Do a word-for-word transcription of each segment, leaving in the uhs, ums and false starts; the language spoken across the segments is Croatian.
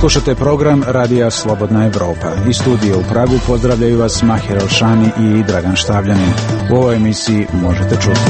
Slušate program Radija Slobodna Evropa. Iz studija u Pragu pozdravljaju vas Mahir Elšani i Dragan Štavljanin. U ovoj emisiji možete čuti.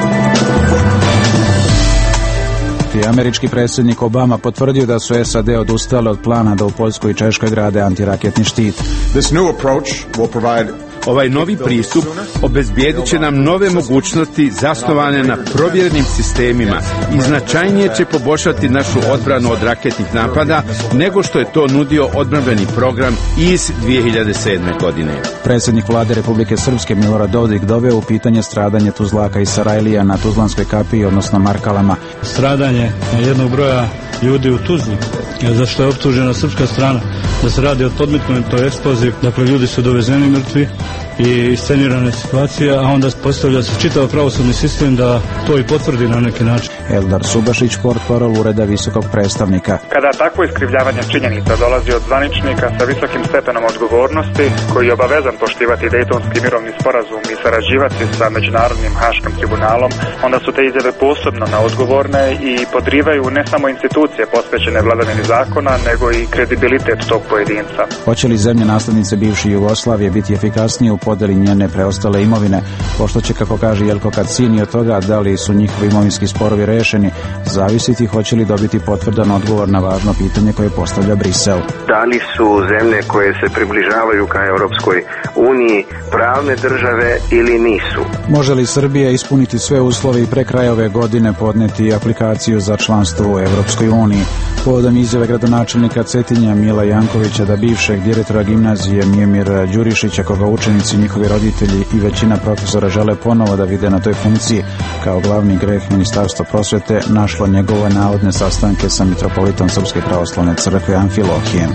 Američki predsjednik Obama potvrdio da su S A D odustale od plana da u Poljskoj i Češkoj grade antiraketni štit. This new approach will provide Ovaj novi pristup obezbijedit će nam nove mogućnosti zasnovane na provjerenim sistemima i značajnije će poboljšati našu odbranu od raketnih napada nego što je to nudio odbrambeni program iz dvije hiljade sedme. godine. Predsjednik vlade Republike Srpske Milorad Dodik doveo u pitanje stradanje Tuzlaka i Sarajlija na Tuzlanskoj kapiji, odnosno Markalama. Stradanje jednog broja ljudi u Tuzli, za što je optužena srpska strana da se radi o podmetnutoj eksploziji. Dakle, ljudi su dovezeni mrtvi i iscenirana situacija, a onda postavlja se čitav pravosudni sistem da to i potvrdi na neki način. Eldar Subašić, portparol Ureda visokog predstavnika. Kada takvo iskrivljavanje činjenica dolazi od zvaničnika sa visokim stepenom odgovornosti, koji je obavezan poštivati Dejtonski mirovni sporazum i sarađivati sa Međunarodnim haškim tribunalom, onda su te izjave posebno neodgovorne i podrivaju ne samo institucije posvećene vladavini zakona, nego i kredibilitet tog pojedinca. Hoće li zemlje naslednice bivše Jugoslavije biti efikasnije u podeli njene preostale imovine, pošto će, kako kaže Jelko Kacini, od toga da li su njihovi imovinski sporovi rešeni, zavisiti hoće li dobiti potvrdan odgovor na važno pitanje koje postavlja Brisel. Da li su zemlje koje se približavaju ka Europskoj uniji pravne države ili nisu? Može li Srbija ispuniti sve uslove i pre kraja ove godine podneti aplikaciju za članstvo u Europskoj uniji? Povodom izjave gradonačelnika Cetinja Mila Jankovića da bivšeg direktora gimnazije Mijomira Đurišića, koga učenici, njihovi roditelji i većina profesora žele ponovo da vide na toj funkciji kao glavni greh Ministarstva prosvete, našlo njegove navodne sastanke sa mitropolitom Srpske pravoslavne crkve Amfilohijem.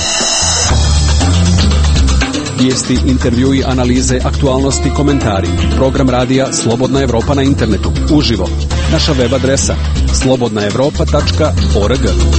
Vijesti, intervjui, analize, aktualnosti, komentari. Program radija Slobodna Evropa na internetu. Uživo. Naša web adresa slobodna evropa tačka org.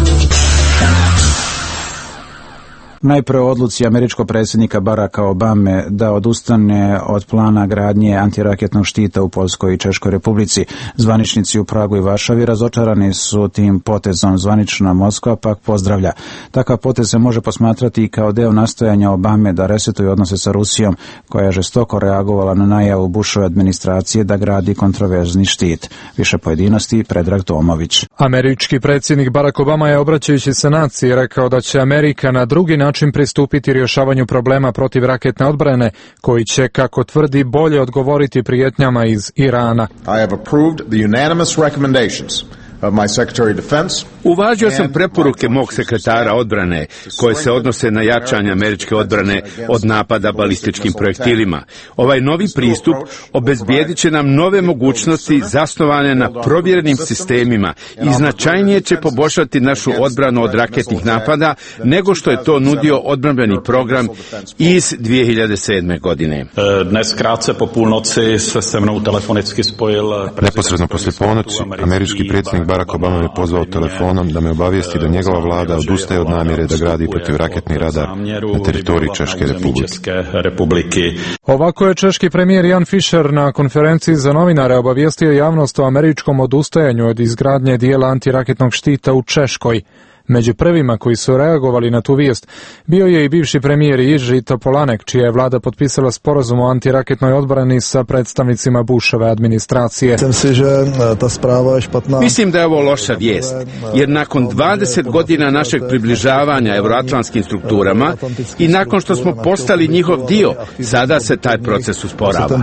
Najpre o odluci američkog predsjednika Baracka Obame da odustane od plana gradnje antiraketnog štita u Poljskoj i Češkoj republici. Zvaničnici u Pragu i Varšavi razočarani su tim potezom. Zvanična Moskva pak pozdravlja. Takav potez se može posmatrati i kao deo nastojanja Obame da resetuje odnose sa Rusijom, koja je žestoko reagovala na najavu Bushove administracije da gradi kontroverzni štit. Više pojedinosti, Predrag Tomović. Američki predsjednik Barack Obama je, obraćajući se naciji, rekao da će Amerika na drugi način način pristupiti rješavanju problema protiv raketne odbrane, koji će, kako tvrdi, bolje odgovoriti prijetnjama iz Irana. I have approved the unanimous recommendations of my Secretary of Defense. Uvažio sam preporuke mog sekretara odbrane koje se odnose na jačanje američke odbrane od napada balističkim projektilima. Ovaj novi pristup obezbijedit će nam nove mogućnosti zasnovane na provjerenim sistemima i značajnije će poboljšati našu odbranu od raketnih napada nego što je to nudio odbrambeni program iz dvije hiljade sedme. godine. Dnes krátce po půlnoci se se mnou telefonicky spojil. Neposredno poslije ponoći američki predsjednik Barack Obama me pozvao telefonom da me obavijesti da njegova vlada odustaje od namjere da gradi protivraketni radar na teritoriji Češke republike. Ovako je češki premijer Jan Fischer na konferenciji za novinare obavijestio javnost o američkom odustajanju od izgradnje dijela antiraketnog štita u Češkoj. Među prvima koji su reagovali na tu vijest bio je i bivši premijer Jiří Topolanek, čija je vlada potpisala sporazum o antiraketnoj odbrani sa predstavnicima Bushove administracije. Mislim da je ovo loša vijest, jer nakon dvadeset godina našeg približavanja euroatlantskim strukturama i nakon što smo postali njihov dio, sada se taj proces usporava.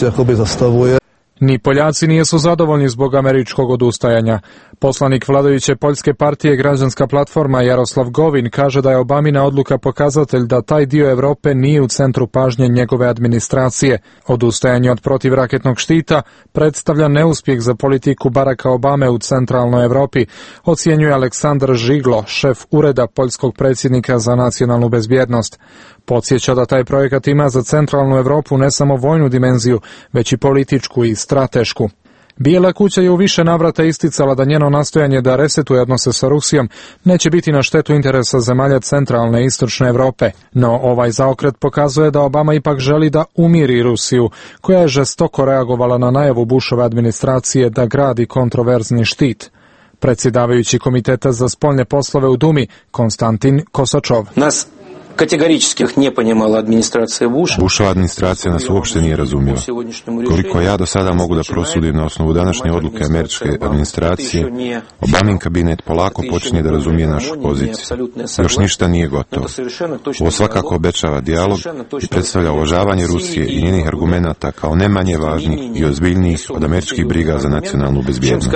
Ni Poljaci nisu zadovoljni zbog američkog odustajanja. Poslanik vladajuće poljske partije Građanska platforma Jaroslav Govin kaže da je Obamina odluka pokazatelj da taj dio Europe nije u centru pažnje njegove administracije. Odustajanje od protivraketnog štita predstavlja neuspjeh za politiku Baracka Obame u centralnoj Europi, ocjenjuje Aleksandar Žiglo, šef ureda poljskog predsjednika za nacionalnu bezbjednost. Podsjeća da taj projekat ima za centralnu Europu ne samo vojnu dimenziju, već i političku i stratešku. Bijela kuća je u više navrata isticala da njeno nastojanje da resetuje odnose sa Rusijom neće biti na štetu interesa zemalja centralne i istočne Europe. No ovaj zaokret pokazuje da Obama ipak želi da umiri Rusiju, koja je žestoko reagovala na najavu Bushove administracije da gradi kontroverzni štit. Predsjedavajući Komiteta za spoljne poslove u Dumi, Konstantin Kosačov. Nas kategoričkih nije ponimala administracija Busha. Bushova administracija nas uopšte nije razumjela. Koliko ja do sada mogu da prosudim na osnovu današnje odluke američke administracije, Obamin kabinet polako počinje da razumije našu poziciju. Još ništa nije gotovo. Ovo svakako obećava dijalog i predstavlja uvažavanje Rusije i njenih argumenata kao ne manje važnih i ozbiljnijih od američkih briga za nacionalnu bezbjednost.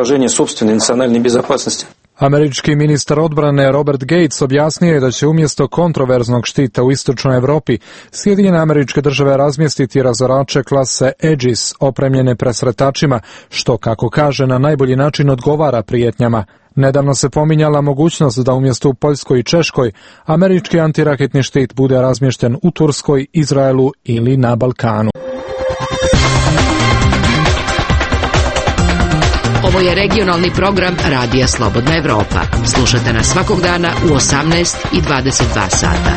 Američki ministar odbrane Robert Gates objasnio je da će umjesto kontroverznog štita u istočnoj Europi Sjedinjene Američke Države razmjestiti razorače klase Aegis opremljene presretačima, što, kako kaže, na najbolji način odgovara prijetnjama. Nedavno se pominjala mogućnost da umjesto u Poljskoj i Češkoj američki antiraketni štit bude razmješten u Turskoj, Izraelu ili na Balkanu. Ovo je regionalni program Radija Slobodna Evropa. Slušajte nas svakog dana u osamnaest i dvadeset dva sata.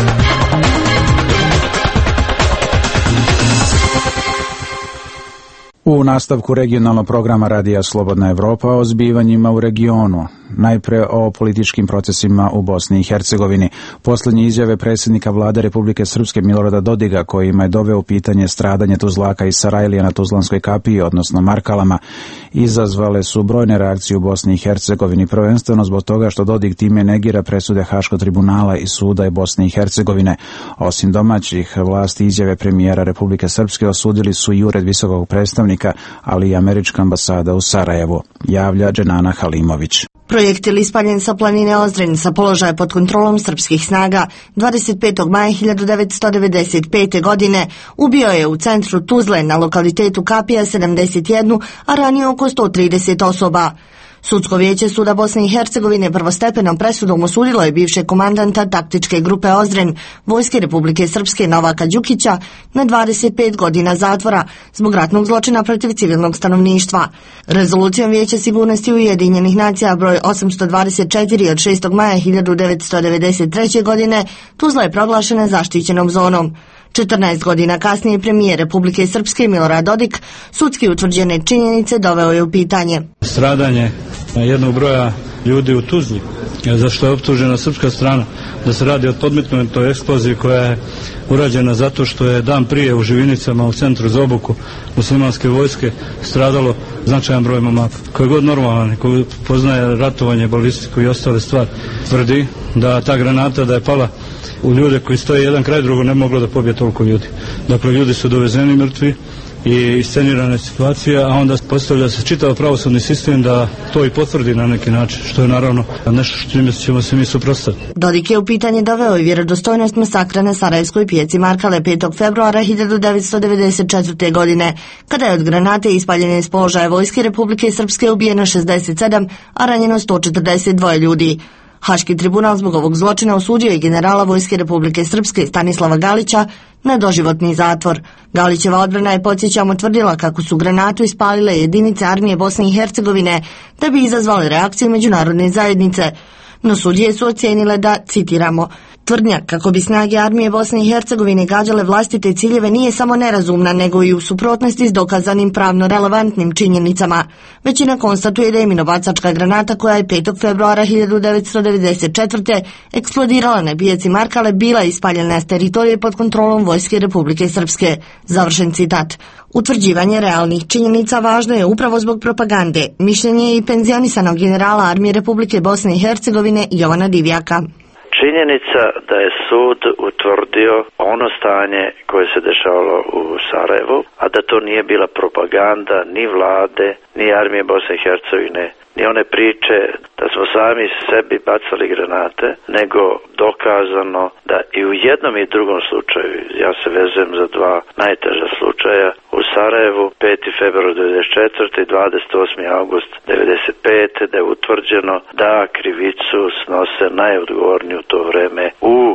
U nastavku regionalnog programa Radija Slobodna Evropa o zbivanjima u regionu. Najpre o političkim procesima u Bosni i Hercegovini. Posljednje izjave predsjednika vlade Republike Srpske Milorada Dodiga, kojima je doveo u pitanje stradanje Tuzlaka i Sarajlija na Tuzlanskoj kapiji, odnosno Markalama, izazvale su brojne reakcije u Bosni i Hercegovini, prvenstveno zbog toga što Dodik time negira presude Haškog tribunala i suda i Bosne i Hercegovine. Osim domaćih vlasti, izjave premijera Republike Srpske osudili su i ured visokog predstavnika, ali i američka ambasada u Sarajevu, javlja Dženana Halimović. Projektil ispaljen sa planine Ozren sa položaja pod kontrolom srpskih snaga dvadeset petog maja hiljadu devetsto devedeset pete. godine ubio je u centru Tuzle na lokalitetu Kapija sedamdeset jedan, a ranije oko sto trideset osoba. Sudsko vijeće suda Bosne i Hercegovine prvostepenom presudom osudilo je bivšeg komandanta taktičke grupe Ozren Vojske Republike Srpske Novaka Đukića na dvadeset pet godina zatvora zbog ratnog zločina protiv civilnog stanovništva. Rezolucijom Vijeća sigurnosti Ujedinjenih nacija broj osamsto dvadeset četiri od šestog maja hiljadu devetsto devedeset treće. godine Tuzla je proglašena zaštićenom zonom. četrnaest godina kasnije premijer Republike Srpske Milorad Dodik sudski utvrđene činjenice doveo je u pitanje. Stradanje jednog broja ljudi u Tuzli, za što je optužena srpska strana da se radi o podmetnutoj eksploziji koja je urađena zato što je dan prije u Živinicama u centru za obuku muslimanske vojske stradalo značajan broj momaka. Koji god normalan, koji poznaje ratovanje, balistiku i ostale stvari, tvrdi da ta granata da je pala u ljude koji stoje jedan kraj drugo ne moglo da pobije toliko ljudi. Dakle, ljudi su dovezeni mrtvi i iscenirana situacija, a onda postavlja se čitav pravosudni sistem da to i potvrdi na neki način, što je naravno nešto što ćemo se mi suprotstaviti. Dodik je u pitanje doveo i vjerodostojnost masakra na Sarajevskoj pijaci Markale petog februara hiljadu devetsto devedeset četvrte. godine, kada je od granate ispaljene iz položaja Vojske Republike Srpske ubijeno šezdeset sedam, a ranjeno sto četrdeset dva ljudi. Haški tribunal zbog ovog zločina osudio je generala Vojske Republike Srpske Stanislava Galića na doživotni zatvor. Galićeva odbrana je, podsjećamo, tvrdila kako su granatu ispalile jedinice armije Bosne i Hercegovine da bi izazvale reakciju međunarodne zajednice. No sudije su ocijenile da, citiramo, tvrdnja kako bi snage armije Bosne i Hercegovine gađale vlastite ciljeve nije samo nerazumna, nego i u suprotnosti s dokazanim pravno relevantnim činjenicama. Većina konstatuje da je minobacačka granata koja je petog februara hiljadu devetsto devedeset četvrte. eksplodirala na pijaci Markale bila ispaljena s teritorije pod kontrolom Vojske Republike Srpske. Završen citat. Utvrđivanje realnih činjenica važno je upravo zbog propagande, mišljenje je i penzionisanog generala armije Republike Bosne i Hercegovine Jovana Divjaka. Činjenica da je sud utvrdio ono stanje koje se dešavalo u Sarajevu, a da to nije bila propaganda ni vlade, ni armije Bosne i Hercegovine, ni one priče da smo sami sebi bacali granate, nego dokazano da i u jednom i drugom slučaju, ja se vezujem za dva najteža slučaja, u Sarajevu peti februar devedeset četvrte i dvadeset osmi avgust devedeset pete. da je utvrđeno da krivicu snose najodgovorniji u to vreme u Vojske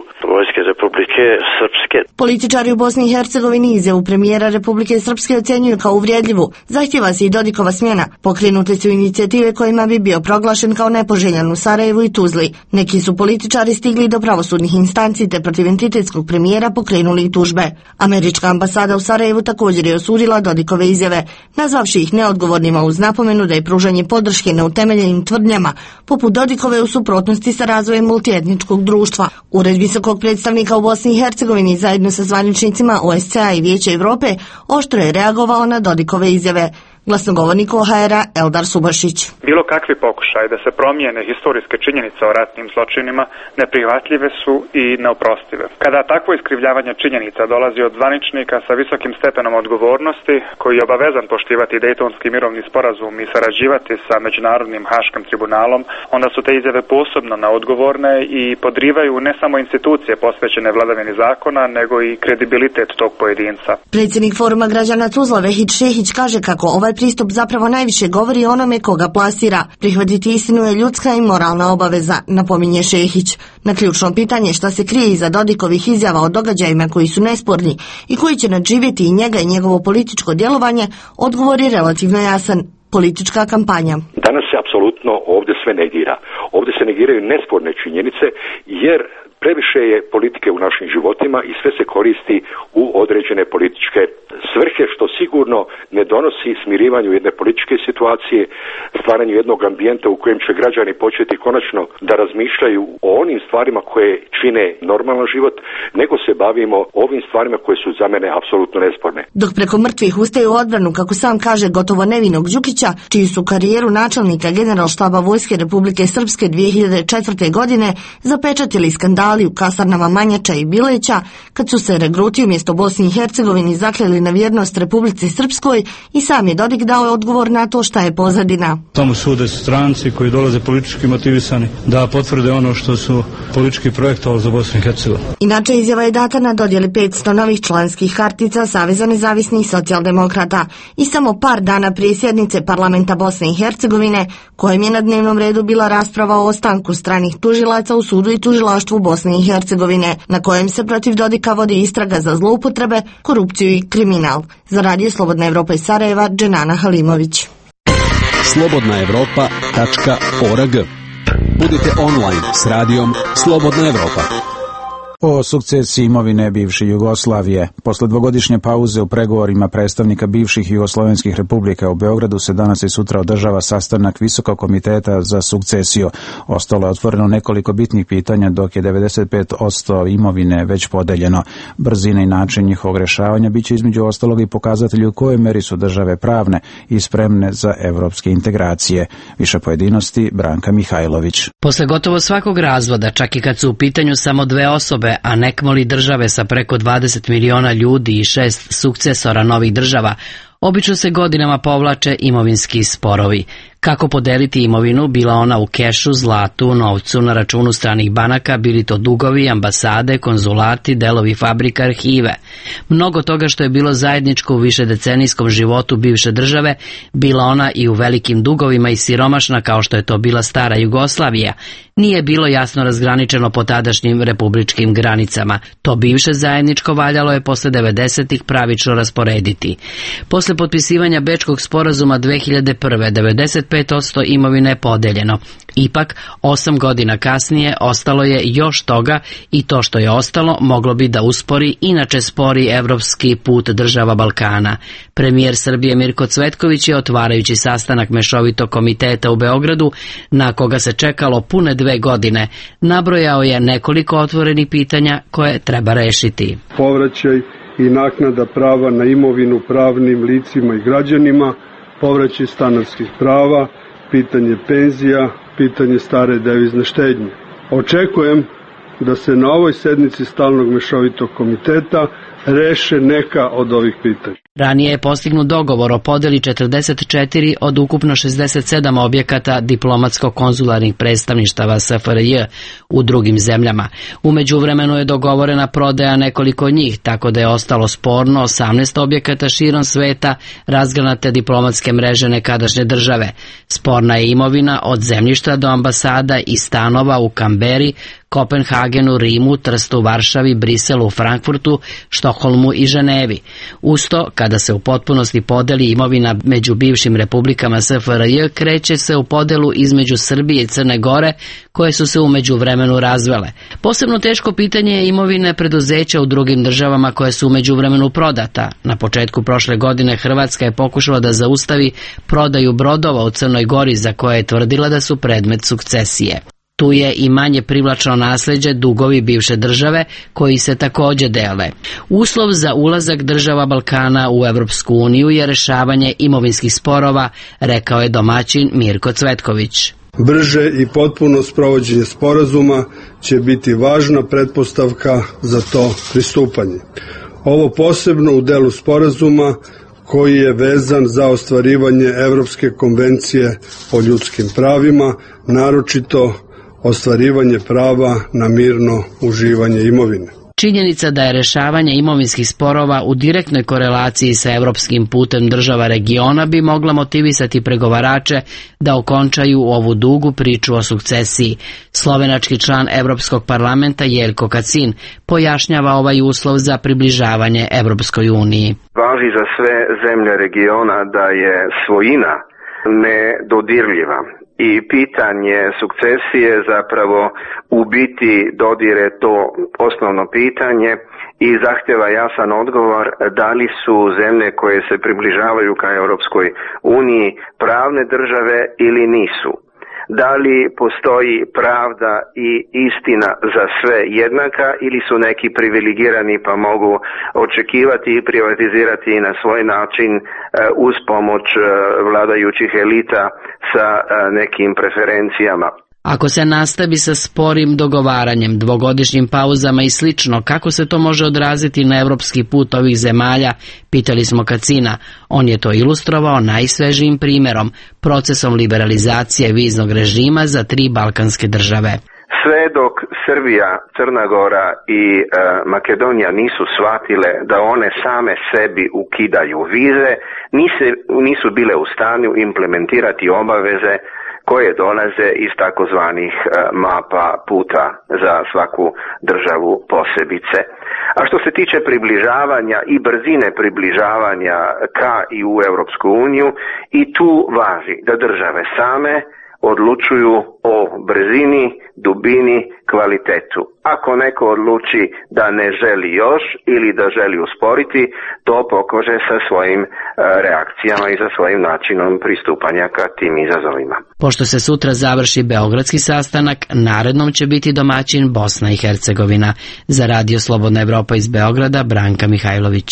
Demokratske Republike Srpske. Političari u Bosni i Hercegovini izjavu premijera Republike Srpske ocjenjuju kao uvrijedljivu. Zahtjeva se i Dodikova smjena. Pokrenute su inicijative kojima bi bio proglašen kao nepoželjan u Sarajevu i Tuzli. Neki su političari stigli do pravosudnih instanci te protiv entitetskog premijera pokrenuli i tužbe. Američka ambasada u Sarajevu također je osudila Dodikove izjave, nazvavši ih neodgovornima uz napomenu da je pružanje podrške neutemeljenim tvrdnjama poput Dodikove u suprotnosti sa razvojem multietničkog društva. Ured visokog predstavnika u Bosni i Hercegovini zajedno sa zvaničnicima O S C A i Vijeća Europe oštro je reagovao na Dodikove izjave. Glasnogovornik O H R-a Eldar Subašić. Bilo kakvi pokušaj da se promijene historijske činjenice o ratnim zločinima neprihvatljive su i neoprostive. Kada takvo iskrivljavanje činjenica dolazi od zvaničnika sa visokim stepenom odgovornosti, koji je obavezan poštivati Dejtonski mirovni sporazum i sarađivati sa Međunarodnim haškim tribunalom, onda su te izjave posebno neodgovorne i podrivaju ne samo institucije posvećene vladavini zakona, nego i kredibilitet tog pojedinca. Predsjednik Foruma građana Tuzla Vehić Šehić kaže kako ovaj pristup zapravo najviše govori o onome koga plasira. Prihvatiti istinu je ljudska i moralna obaveza, napominje Šehić. Na ključno pitanje šta se krije iza Dodikovih izjava o događajima koji su nesporni i koji će nadživjeti i njega i njegovo političko djelovanje, odgovor je relativno jasan. Politička kampanja. Danas se apsolutno ovdje sve negira. Ovdje se negiraju nesporne činjenice jer previše je politike u našim životima i sve se koristi u određene političke svrhe, što sigurno ne donosi smirivanju jedne političke situacije, stvaranju jednog ambijenta u kojem će građani početi konačno da razmišljaju o onim stvarima koje čine normalan život, nego se bavimo ovim stvarima koje su za mene apsolutno nesporne. Dok preko mrtvih ustaju u odbranu, kako sam kaže, gotovo nevinog Đukića, čiju su karijeru načelnika generalštaba Vojske Republike Srpske dvije hiljade četvrte godine zapečatili skandali u kasarnama Manjača i Bileća, kad su se regruti umjesto Bosni i Hercegovini zakleli na vjernost Republici Srpskoj, i sam je Dodik dao odgovor na to šta je pozadina. Tamo sude stranci koji dolaze politički motivisani da potvrde ono što su politički projektovali za Bosnu i Hercegovinu. Inače, izjava je data na dodjeli petsto novih članskih kartica Saveza nezavisnih socijaldemokrata i samo par dana prije sjednice parlamenta Bosne i Hercegovine, kojem je na dnevnom redu bila rasprava o ostanku stranih tužilaca u sudu i tužilaštvu Bosne i Hercegovine, na kojem se protiv Dodika vodi istraga za zloupotrebe, korupciju i kriminal. Za Radio Slobodna Evropa iz Sarajeva, Dženana Halimović. slobodna evropa tačka org. Budite online s radijom Slobodna Evropa. O sukcesiji imovine bivše Jugoslavije. Posle dvogodišnje pauze u pregovorima predstavnika bivših jugoslovenskih republika u Beogradu se danas i sutra održava sastanak Visokog komiteta za sukcesiju. Ostalo je otvoreno nekoliko bitnih pitanja, dok je devedeset pet posto imovine već podeljeno. Brzina i način njihovog rješavanja biće između ostalog i pokazatelji u kojoj meri su države pravne i spremne za evropske integracije. Više pojedinosti Branka Mihajlović. Posle gotovo svakog razvoda, čak i kad su u pitanju samo dve osobe, a nekmoli države sa preko dvadeset miliona ljudi i šest sukcesora novih država, obično se godinama povlače imovinski sporovi. Kako podeliti imovinu, bila ona u kešu, zlatu, novcu, na računu stranih banaka, bili to dugovi, ambasade, konzulati, delovi fabrika, arhive. Mnogo toga što je bilo zajedničko u višedecenijskom životu bivše države, bila ona i u velikim dugovima i siromašna kao što je to bila stara Jugoslavija, nije bilo jasno razgraničeno po tadašnjim republičkim granicama. To bivše zajedničko valjalo je posle devedesetih pravično rasporediti. Posle potpisivanja Bečkog sporazuma dve hiljade prve. devedeset pet posto imovine je podeljeno. Ipak, osam godina kasnije ostalo je još toga i to što je ostalo moglo bi da uspori inače spori evropski put država Balkana. Premijer Srbije Mirko Cvetković je, otvarajući sastanak Mešovitog komiteta u Beogradu, na koga se čekalo pune dve godine, nabrojao je nekoliko otvorenih pitanja koje treba rešiti. Povraćaj i naknada prava na imovinu pravnim licima i građanima, povraćaj stanarskih prava, pitanje penzija, pitanje stare devizne štednje. Očekujem da se na ovoj sednici Stalnog mešovitog komiteta reše neka od ovih pitanja. Ranije je postignut dogovor o podeli četrdeset četiri od ukupno šezdeset sedam objekata diplomatsko-konzularnih predstavništava S F R J u drugim zemljama. U međuvremenu je dogovorena prodaja nekoliko njih, tako da je ostalo sporno osamnaest objekata širom sveta razgranate diplomatske mreže nekadašnje države. Sporna je imovina od zemljišta do ambasada i stanova u Kamberi, Kopenhagenu, Rimu, Trstu, Varšavi, Briselu, Frankfurtu, Štokholmu i Ženevi. Usto, kada se u potpunosti podeli imovina među bivšim republikama S F R J, kreće se u podelu između Srbije i Crne Gore, koje su se u međuvremenu razvele. Posebno teško pitanje je imovine preduzeća u drugim državama koje su u međuvremenu prodata. Na početku prošle godine Hrvatska je pokušala da zaustavi prodaju brodova u Crnoj Gori za koje je tvrdila da su predmet sukcesije. Tu je i manje privlačno nasleđe dugovi bivše države koji se također dele. Uslov za ulazak država Balkana u Evropsku uniju je rešavanje imovinskih sporova, rekao je domaćin Mirko Cvetković. Brže i potpuno sprovođenje sporazuma će biti važna pretpostavka za to pristupanje. Ovo posebno u delu sporazuma koji je vezan za ostvarivanje Evropske konvencije o ljudskim pravima, naročito ostvarivanje prava na mirno uživanje imovine. Činjenica da je rešavanje imovinskih sporova u direktnoj korelaciji sa evropskim putem država regiona bi mogla motivisati pregovarače da okončaju ovu dugu priču o sukcesiji. Slovenački član Evropskog parlamenta Jelko Kacin pojašnjava ovaj uslov za približavanje Evropskoj uniji. Važi za sve zemlje regiona da je svojina nedodirljiva. I pitanje sukcesije zapravo u biti dodire to osnovno pitanje i zahtjeva jasan odgovor da li su zemlje koje se približavaju ka Europskoj uniji pravne države ili nisu. Da li postoji pravda i istina za sve jednaka ili su neki privilegirani pa mogu očekivati i privatizirati na svoj način uz pomoć vladajućih elita sa nekim preferencijama. Ako se nastavi sa sporim dogovaranjem, dvogodišnjim pauzama i slično, kako se to može odraziti na evropski put ovih zemalja, pitali smo Kacina. On je to ilustrovao najsvežijim primjerom, procesom liberalizacije viznog režima za tri balkanske države. Sve dok Srbija, Crna Gora i e, Makedonija nisu shvatile da one same sebi ukidaju vize, nisu, nisu bile u stanju implementirati obaveze koje dolaze iz takozvanih mapa puta za svaku državu posebice. A što se tiče približavanja i brzine približavanja ka i u Europsku uniju, i tu važi da države same odlučuju o brzini, dubini, kvalitetu. Ako neko odluči da ne želi još ili da želi usporiti, to pokaže sa svojim e, reakcijama i sa svojim načinom pristupanja ka tim izazovima. Pošto se sutra završi beogradski sastanak, narednom će biti domaćin Bosna i Hercegovina. Za Radio Slobodna Evropa iz Beograda, Branka Mihajlović.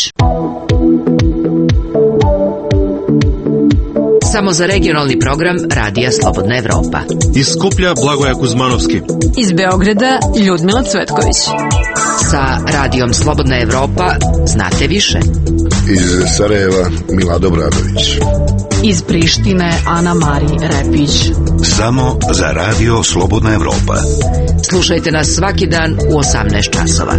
Samo za regionalni program Radija Slobodna Evropa. Iz Skuplja Blagoja Kuzmanovski. Iz Beograda Ljudmila Cvetković. Sa Radijom Slobodna Evropa znate više. Iz Sarajeva Milado Bradović. Iz Prištine Ana Mari Repić. Samo za Radio Slobodna Evropa. Slušajte nas svaki dan u osamnaest časova.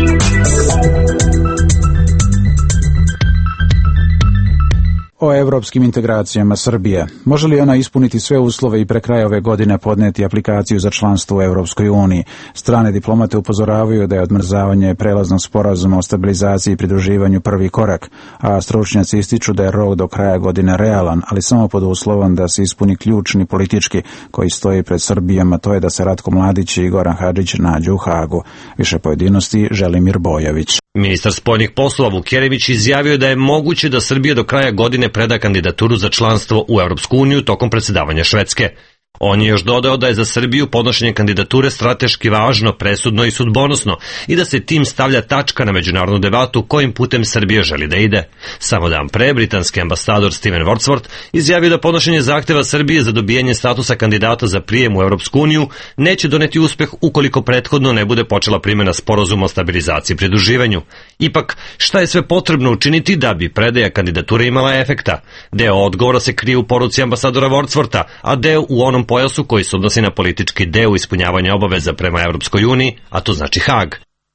O evropskim integracijama Srbije. Može li ona ispuniti sve uslove i pre kraja ove godine podneti aplikaciju za članstvo u Evropskoj uniji? Strane diplomate upozoravaju da je odmrzavanje prelaznog sporazuma o stabilizaciji i pridruživanju prvi korak, a stručnjaci ističu da je rok do kraja godine realan, ali samo pod uslovom da se ispuni ključni politički koji stoji pred Srbijom, a to je da se Ratko Mladić i Goran Hadžić nađu u Hagu. Više pojedinosti Želimir Bojović. Ministar spoljnih poslova Vukerević izjavio da je moguće da Srbija do kraja godine preda kandidaturu za članstvo u Europsku uniju tokom predsjedavanja Švedske. On je još dodao da je za Srbiju podnošenje kandidature strateški važno, presudno i sudbonosno i da se tim stavlja tačka na međunarodnu debatu kojim putem Srbija želi da ide. Samo dan pre, britanski ambasador Steven Wordsworth izjavio da podnošenje zahteva Srbije za dobijanje statusa kandidata za prijem u Europsku uniju neće doneti uspeh ukoliko prethodno ne bude počela primjena sporazuma o stabilizaciji i pridruživanju. Ipak, šta je sve potrebno učiniti da bi predaja kandidature imala efekta? Deo odgovora se krije u poruci ambasadora Wordswortha, a deo u onom pojasu koji se odnosi na politički deo ispunjavanja obaveza prema Evropskoj uniji, a to znači Hag.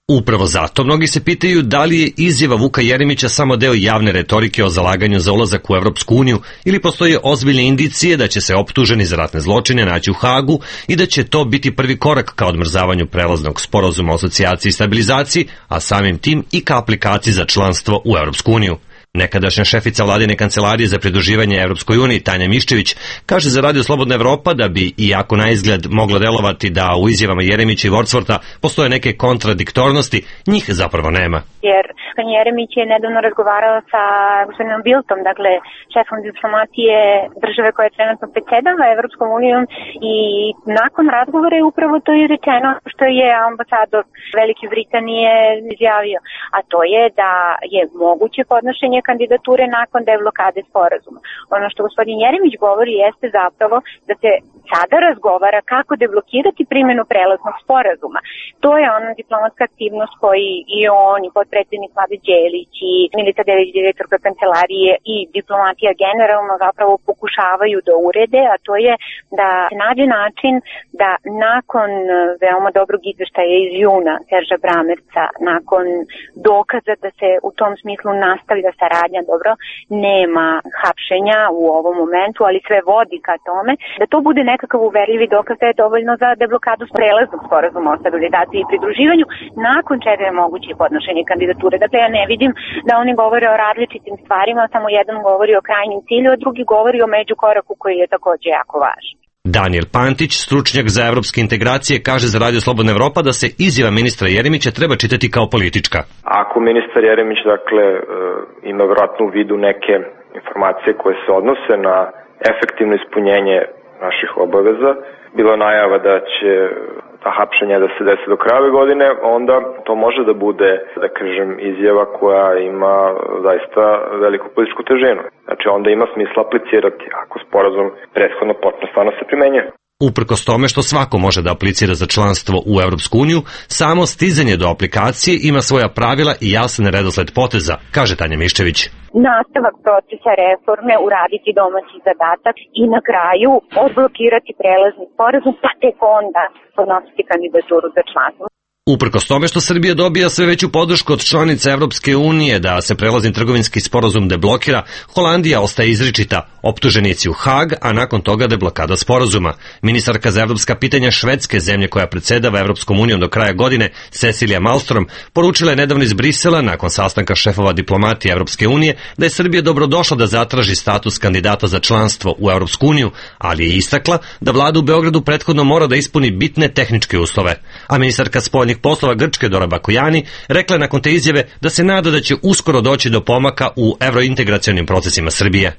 Upravo zato mnogi se pitaju da li je izjava Vuka Jeremića samo deo javne retorike o zalaganju za ulazak u Evropsku uniju ili postoje ozbiljne indicije da će se optuženi za ratne zločine naći u Hagu i da će to biti prvi korak ka odmrzavanju prelaznog sporazuma o asocijaciji i stabilizaciji, a samim tim i ka aplikaciji za članstvo u Evropsku uniju. Nekadašnja šefica vladine kancelarije za pridruživanje Evropskoj uniji Tanja Miščević kaže za Radio Slobodna Evropa da bi, iako na izgled moglo delovati da u izjavama Jeremića i Wordswortha postoje neke kontradiktornosti, njih zapravo nema. Jer Jeremić je nedavno razgovarao sa gospodinom Biltom, dakle šefom diplomatije države koja je trenutno predsjedava Evropskom unijom, i nakon razgovora je upravo to i rečeno što je ambasador Velike Britanije izjavio, a to je da je moguće podnošenje kandidature nakon deblokade sporazuma. Ono što gospodin Jeremić govori jeste zapravo da se sada razgovara kako deblokirati primjenu prelaznog sporazuma. To je ona diplomatska aktivnost koji i on i potpredsjednik Vlade Đelić i Milica Dević, direktorka kancelarije, i diplomatija generalno zapravo pokušavaju da urede, a to je da se nađe način da nakon veoma dobrog izveštaja iz juna Serža Bramerca, nakon dokaza da se u tom smislu nastavlja saradnja, dobro, nema hapšenja u ovom momentu, ali sve vodi ka tome, da to bude nekakav uverljivi dokaz da je dovoljno za deblokadu prelaznog sporazuma o stabilizaciji i pridruživanju, nakon čega je moguće podnošenje kandidature. Dakle, ja ne vidim da oni govore o različitim stvarima, samo jedan govori o krajnjem cilju, a drugi govori o međukoraku koji je također jako važan. Daniel Pantić, stručnjak za evropske integracije, kaže za Radio Slobodna Evropa da se izjava ministra Jeremića treba čitati kao politička. Ako ministar Jeremić, dakle, ima vjerojatno u vidu neke informacije koje se odnose na efektivno ispunjenje naših obaveza, bilo najava da će ta hapšenja da se desi do kraja ove godine, onda to može da bude, da kažem, izjava koja ima zaista veliku političku težinu. Znači onda ima smisla aplicirati ako sporazum prethodno potpuno stvarno se primenjuje. Uprkos tome što svako može da aplicira za članstvo u Evropsku uniju, samo stizanje do aplikacije ima svoja pravila i jasan redosled poteza, kaže Tanja Miščević. Nastavak procesa reforme, uraditi domaći zadatak i na kraju odblokirati prelazni sporazum, pa tek onda podnositi kandidaturu za članstvo. Uprkos tome što Srbija dobija sve veću podršku od članica Evropske unije da se prelazni trgovinski sporazum deblokira, Holandija ostaje izričita, optuženici u Hag, a nakon toga deblokada sporazuma. Ministarka za evropska pitanja Švedske, zemlje koja predsedava Evropskom unijom do kraja godine, Cecilija Malmström, poručila je nedavno iz Brisela, nakon sastanka šefova diplomatije Evropske unije, da je Srbija dobrodošla da zatraži status kandidata za članstvo u Evropsku uniju, ali je istakla da vlada u Beogradu prethodno mora da ispuni bitne tehničke uslove. A ministarka spoljnih poslova Grčke Dora Bakojani rekla je nakon te izjave da se nada da će uskoro doći do pomaka u evrointegracionim procesima Srbije.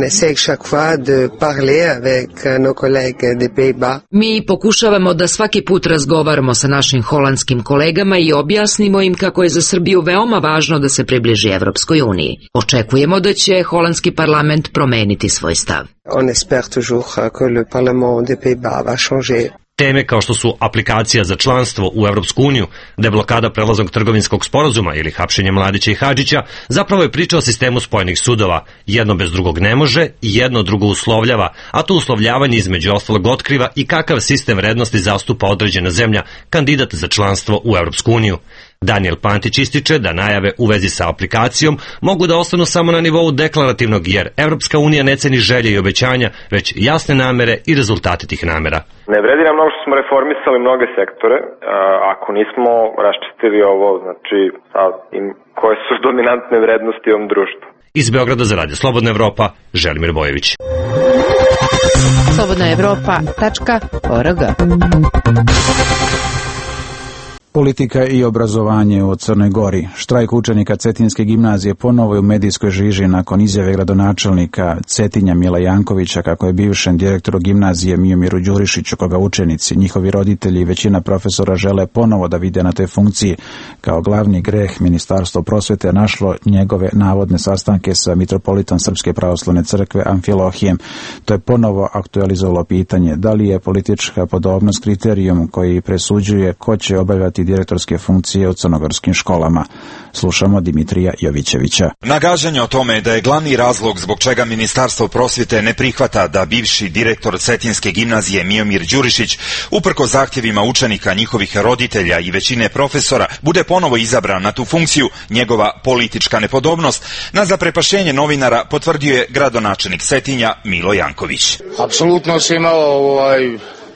Mi pokušavamo da svaki put razgovaramo sa našim holandskim kolegama i objasnimo im kako je za Srbiju veoma važno da se približi Evropskoj uniji. Očekujemo da će holandski parlament promeniti svoj stav. On espère toujours que le parlement des Pays-Bas va changer. Teme kao što su aplikacija za članstvo u Evropsku uniju, deblokada prelaznog trgovinskog sporazuma ili hapšenje Mladića i Hadžića, zapravo je priča o sistemu spojenih sudova. Jedno bez drugog ne može, jedno drugo uslovljava, a to uslovljavanje između ostalog otkriva i kakav sistem vrednosti zastupa određena zemlja, kandidat za članstvo u Evropsku uniju. Daniel Pantić ističe da najave u vezi sa aplikacijom mogu da ostanu samo na nivou deklarativnog, jer Evropska unija ne ceni želje i obećanja, već jasne namere i rezultate tih namera. Ne vredi nam mnogo što smo reformisali mnoge sektore, ako nismo raščistili ovo, znači koje su dominantne vrednosti u ovom društvu. Iz Beograda za Radio Slobodna Evropa, Želimir Bojević. slobodna evropa tačka org. Politika i obrazovanje u Crnoj Gori. Štrajk učenika Cetinske gimnazije ponovo je u medijskoj žiži nakon izjave gradonačelnika Cetinja Mila Jankovića kako je bivšem direktoru gimnazije Miomiru Đurišiću, koga učenici, njihovi roditelji i većina profesora žele ponovo da vide na toj funkciji. Kao glavni greh Ministarstvo prosvete našlo njegove navodne sastanke sa mitropolitom Srpske pravoslavne crkve Amfilohijem. To je ponovo aktualizovalo pitanje da li je politička podobnost kriterijum koji presuđuje ko će obavljati preuzeti direktorske funkcije u crnogorskim školama. Slušamo Dimitrija Jovićevića. Nagađanje o tome da je glavni razlog zbog čega Ministarstvo prosvjete ne prihvata da bivši direktor Cetinske gimnazije Miomir Đurišić, uprko zahtjevima učenika, njihovih roditelja i većine profesora, bude ponovo izabran na tu funkciju, njegova politička nepodobnost, na zaprepašenje novinara potvrdio je gradonačelnik Cetinja Milo Janković. Apsolutno se imao ovaj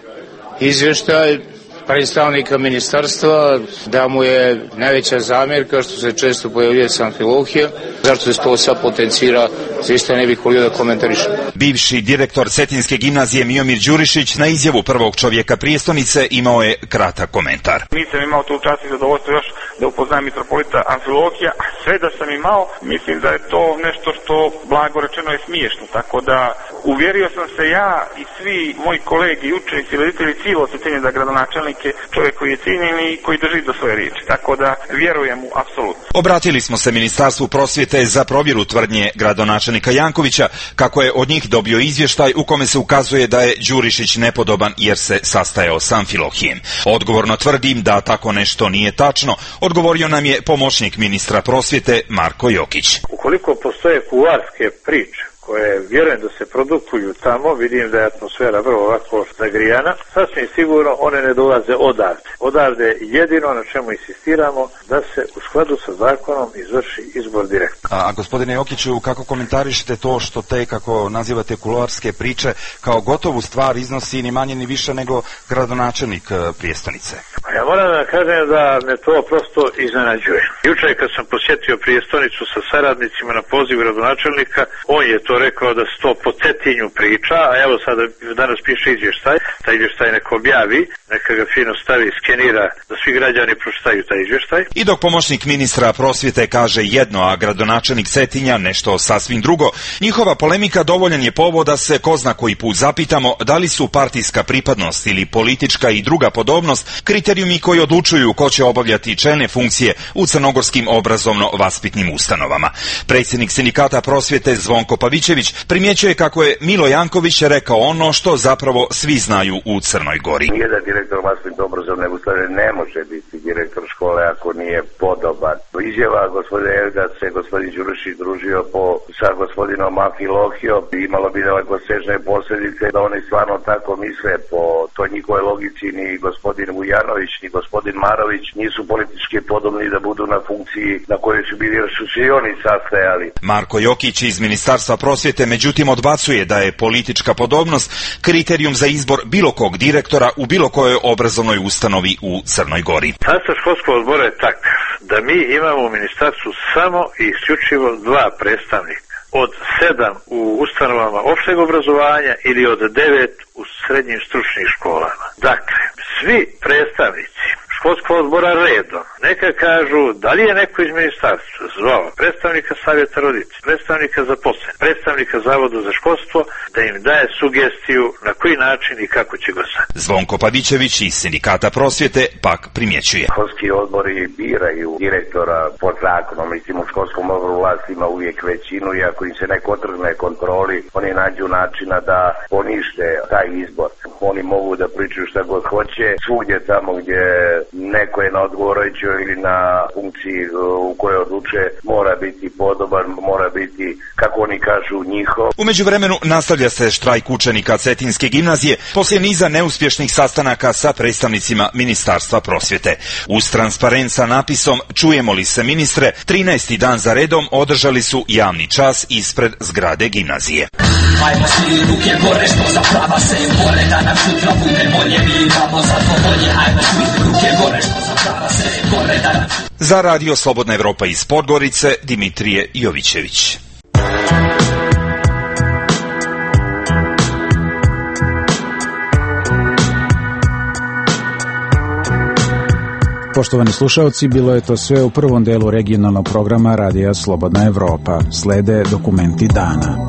izvještaj predstavnika ministarstva da mu je najveća zamjerka što se često pojavljuje sa Amfilohija, zašto se to sad potencira, zaista ne bih volio da komentarišem. Bivši direktor Cetinske gimnazije Miomir Đurišić na izjavu prvog čovjeka prijestolnice imao je kratak komentar. Nisam imao tu čast i zadovoljstvo još da upoznam mitropolita Amfilohija, a sve da sam imao, mislim da je to nešto što blago rečeno je smiješno, tako da uvjerio sam se ja i svi moji kolege i učenici i roditelji cijelo Cetinja da gradonačelnik je čovjek koji je cijenjen i koji drži do svoje riječi, tako da vjerujem mu apsolutno. Obratili smo se Ministarstvu prosvjete za provjeru tvrdnje gradonačelnika Jankovića, kako je od njih dobio izvještaj u kome se ukazuje da je Đurišić nepodoban jer se sastajao s Amfilohijem. Odgovorno tvrdim da tako nešto nije tačno, odgovorio nam je pomoćnik ministra prosvjete Marko Jokić. Ukoliko postoje kuvarske priče koje vjerujem da se produkuju tamo, vidim da je atmosfera vrlo ovako zagrijana, sasvim sigurno one ne dolaze odavde. Odavde jedino na čemu insistiramo da se u skladu sa zakonom izvrši izbor direktora. A, a gospodine Jokiću, kako komentarišete to što te, kako nazivate kuloarske priče, kao gotovu stvar iznosi ni manje ni više nego gradonačelnik prijestolnice? Ja moram da kažem da me to prosto iznenađuje. Jučer kad sam posjetio prijestolnicu sa saradnicima na poziv gradonačelnika, on je to rekao da se to po Cetinju priča, a evo sada danas piše izvještaj, taj izvještaj neko objavi, neka ga fino stavi, skenira, da svi građani pročitaju taj izvještaj. I dok pomoćnik ministra prosvjete kaže jedno, a gradonačelnik Cetinja nešto sasvim drugo, njihova polemika dovoljan je povod da se ko zna koji put zapitamo da li su partijska pripadnost ili politička i druga podobnost kriterijumi koji odlučuju ko će obavljati čelne funkcije u crnogorskim obrazovno-vaspitnim ustanovama. Predsjednik sindikata prosvjete Zvonko Pavićević primjećuje kako je Milo Janković rekao ono što zapravo svi znaju u Crnoj Gori. Nijedan direktor vaspitno obrazovne ustanove ne može biti direktor škole ako nije podoban. Izjava gospodina Erga se gospodin Đurišić družio po, sa gospodinom Amfilohijom, imalo bi dalekosežne posljedice da oni stvarno tako misle. Po toj njihove logici ni gospodin Vujanović ni gospodin Marović nisu politički podobni da budu na funkciji na kojoj su bili, jer su se i oni sastajali. Marko Jokić iz Ministarstva prosvjete međutim odbacuje da je politička podobnost kriterijum za izbor bilo kog direktora u bilo kojoj obrazovnoj ustanovi u Crnoj Gori. Sastav školskog odbora je takav da mi imamo u ministarstvu samo i isključivo dva predstavnika. Od sedam u ustanovama opšteg obrazovanja ili od devet u srednjim stručnim školama. Dakle, svi predstavnici školskog odbora redom neka kažu da li je neko iz ministarstva zvao predstavnika savjeta roditelja, predstavnika zaposlenih, predstavnika zavoda za školstvo da im daje sugestiju na koji način i kako će glasati. Zvonko Pavićević iz sindikata prosvjete pak primjećuje. Školski odbori biraju direktora pod zakonom, mislim u školskom odboru vlast ima uvijek većinu i ako im se neko otrgne kontroli, oni nađu načina da ponište taj izbor. Oni mogu da pričaju šta god hoće, svugdje tamo gdje neko je na odgovarajućoj ili na funkciji u kojoj odluče mora biti podoban, mora biti, kako oni kažu, njihov. U međuvremenu nastavlja se štrajk učenika Cetinske gimnazije poslije niza neuspješnih sastanaka sa predstavnicima Ministarstva prosvjete. Uz transparent sa napisom "Čujemo li se ministre", trinaesti dan za redom održali su javni čas ispred zgrade gimnazije. Ajmo svi ruke gore, što za prava se bore, da nam sutra bude bolje, mi imamo za to bolje. Ajmo svi ruke gore, što za prava se bore, da nam... Za Radio Slobodna Evropa iz Podgorice, Dimitrije Jovićević. Poštovani slušalci, bilo je to sve u prvom delu regionalnog programa Radija Slobodna Evropa. Slede dokumenti dana.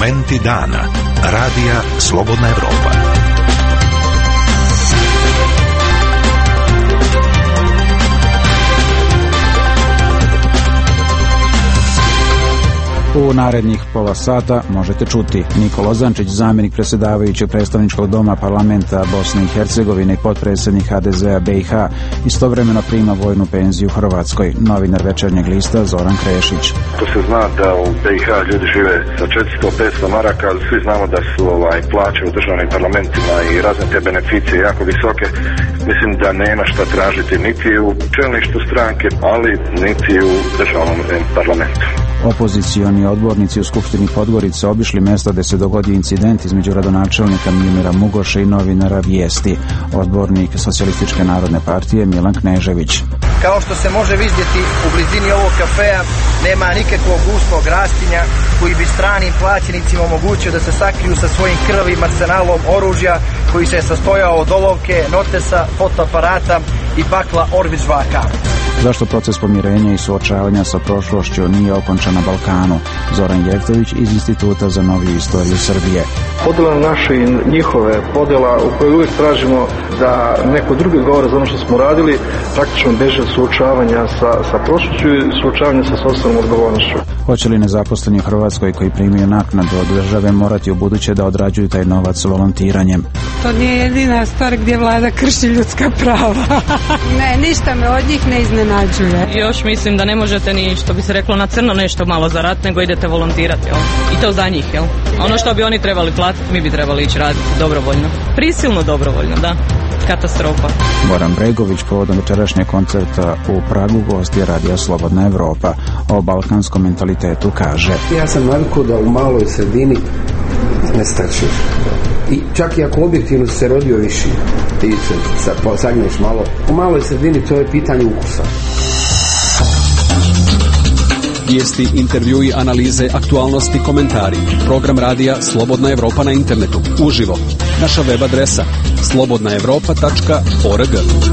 Momenti dana. Radija Slobodna Evropa. U narednih pola sata možete čuti Niko Lozančić, zamjenik predsjedavajućeg predstavničkog doma parlamenta Bosne i Hercegovine i potpredsjednik ha de zea be i ha, istovremeno prima vojnu penziju u Hrvatskoj. Novinar Večernjeg lista Zoran Krešić. To se zna da u be i ha ljudi žive sa četiristo do petsto maraka, ali svi znamo da su ovaj, plaće u državnim parlamentima i razne te beneficije jako visoke. Mislim da nema šta tražiti niti u čelništvu stranke, ali niti u državnom parlamentu. Opozicioni odbornici u Skupštini Podgorice obišli mjesto gdje se dogodio incident između gradonačelnika Miomira Mugoša i novinara Vijesti. Odbornik Socijalističke narodne partije Milan Knežević. Kao što se može vidjeti, u blizini ovog kafeja nema nikakvog gustog rastinja koji bi stranim plaćenicima omogućio da se sakriju sa svojim krvavim arsenalom oružja koji se sastojao od olovke, notesa, fotoaparata i bakla Orvić žvaka. Zašto proces pomirenja i suočavanja sa prošlošću nije okončan na Balkanu? Zoran Jeftović iz Instituta za noviju istoriju Srbije. Podjela naše i njihove, podjela u kojoj uvijek tražimo da neko drugi govore za ono što smo radili, praktično beže od suočavanja sa, sa prošlošću i suočavanja sa socijalnom odgovornošću. Hoće li nezaposleni u Hrvatskoj koji primaju naknadu od države morati u buduće da odrađuju taj novac volontiranjem? To nije jedina stvar gdje vlada krši ljudska prava. Ne, ništa me od njih ne iznenađuje. Još mislim da ne možete ni, što bi se reklo, na crno nešto malo zaraditi, nego idete volontirati, jel? I to za njih, jel? Ono što bi oni trebali platiti, mi bi trebali ići raditi dobrovoljno. Prisilno dobrovoljno, da. Katastrofa. Goran Bregović povodom večerašnjeg koncerta u Pragu gosti Radija Slobodna Evropa. O balkanskom mentalitetu kaže: ja sam navikao da u maloj sredini ne stačiš. I čak i ako objektivno se rodio viši, ti se sagneš malo. U maloj sredini to je pitanje ukusa. Vijesti, intervjui, analize, aktualnosti, komentari. Program radija Slobodna Evropa na internetu. Uživo. Naša web adresa slobodna evropa tačka org.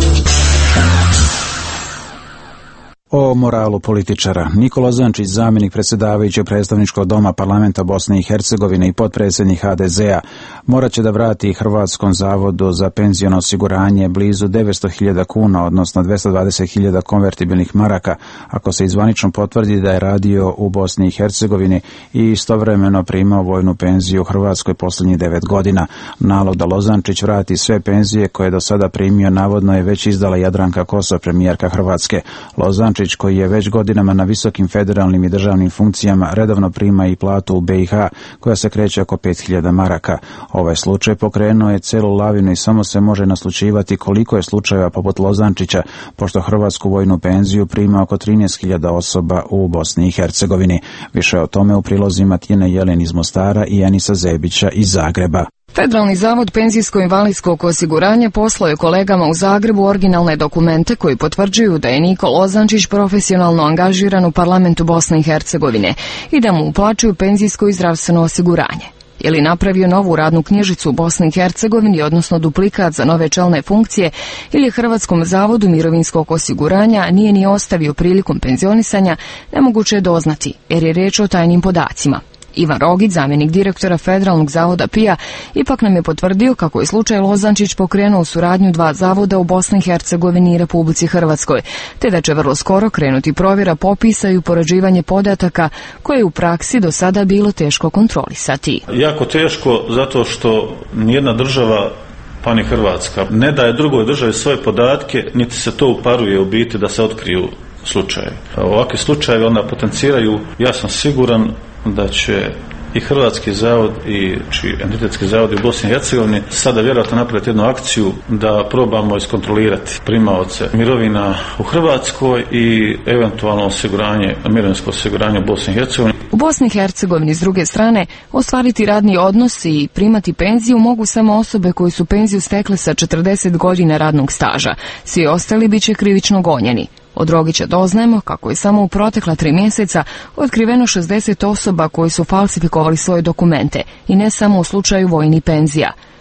O moralu političara. Niko Lozančić, zamjenik predsjedavajućeg predstavničkog doma parlamenta Bosne i Hercegovine i potpredsjednik ha de zea, morat će da vrati Hrvatskom zavodu za penziono osiguranje blizu devetsto hiljada kuna, odnosno dvjesto dvadeset hiljada konvertibilnih maraka, ako se izvanično potvrdi da je radio u Bosni i Hercegovini i istovremeno primao vojnu penziju u Hrvatskoj posljednjih devet godina. Nalog da Lozančić vrati sve penzije koje je do sada primio navodno je već izdala Jadranka Kosor, premijerka Hrvatske. Lozančić, koji je već godinama na visokim federalnim i državnim funkcijama, redovno prima i platu u be i ha koja se kreće oko pet hiljada maraka. Ovaj slučaj pokrenuo je celu lavinu i samo se može naslučivati koliko je slučajeva poput Lozančića, pošto hrvatsku vojnu penziju prima oko trinaest hiljada osoba u Bosni i Hercegovini. Više o tome u prilozima Tijene Jelen iz Mostara i Enisa Zebića iz Zagreba. Federalni zavod penzijsko-invalidskog osiguranja poslao je kolegama u Zagrebu originalne dokumente koji potvrđuju da je Niko Lozančić profesionalno angažiran u parlamentu Bosne i Hercegovine i da mu uplaćuju penzijsko i zdravstveno osiguranje. Je li napravio novu radnu knjižicu u Bosni i Hercegovini, odnosno duplikat za nove čelne funkcije, ili je Hrvatskom zavodu mirovinskog osiguranja nije ni ostavio prilikom penzionisanja, nemoguće je doznati, jer je riječ o tajnim podacima. Ivan Rogić, zamjenik direktora Federalnog zavoda P I A, ipak nam je potvrdio kako je slučaj Lozančić pokrenuo suradnju dva zavoda u Bosni i Hercegovini i Republici Hrvatskoj, te da će vrlo skoro krenuti provjera popisa i upoređivanje podataka koje je u praksi do sada bilo teško kontrolisati. Jako teško zato što nijedna država, pa ni Hrvatska, ne daje drugoj državi svoje podatke, niti se to uparuje u biti da se otkriju slučaje. Ovakvi slučajevi onda potenciraju, ja sam siguran da će i Hrvatski zavod i či entitetski zavod u Bosni i Hercegovini sada vjerojatno napraviti jednu akciju da probamo iskontrolirati primaoce mirovina u Hrvatskoj i eventualno osiguranje, mirovinsko osiguranje u Bosni i Hercegovini. U Bosni i Hercegovini, s druge strane, ostvariti radni odnos i primati penziju mogu samo osobe koje su penziju stekle sa četrdeset godina radnog staža. Svi ostali bit će krivično gonjeni. Od Rogića doznajemo kako je samo u protekla tri mjeseca otkriveno šezdeset osoba koji su falsifikovali svoje dokumente i ne samo u slučaju vojnih penzija.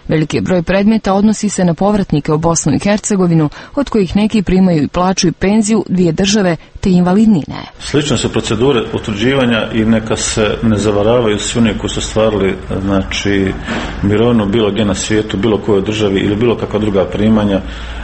Veliki broj predmeta odnosi se na povratnike u Bosnu i Hercegovinu, od kojih neki primaju i plaću i penziju dvije države te invalidnine. Slične su procedure utvrđivanja i neka se ne zavaravaju svi oni koji su stvarali znači, mirovinu bilo gdje na svijetu, bilo kojoj državi ili bilo kakva druga primanja.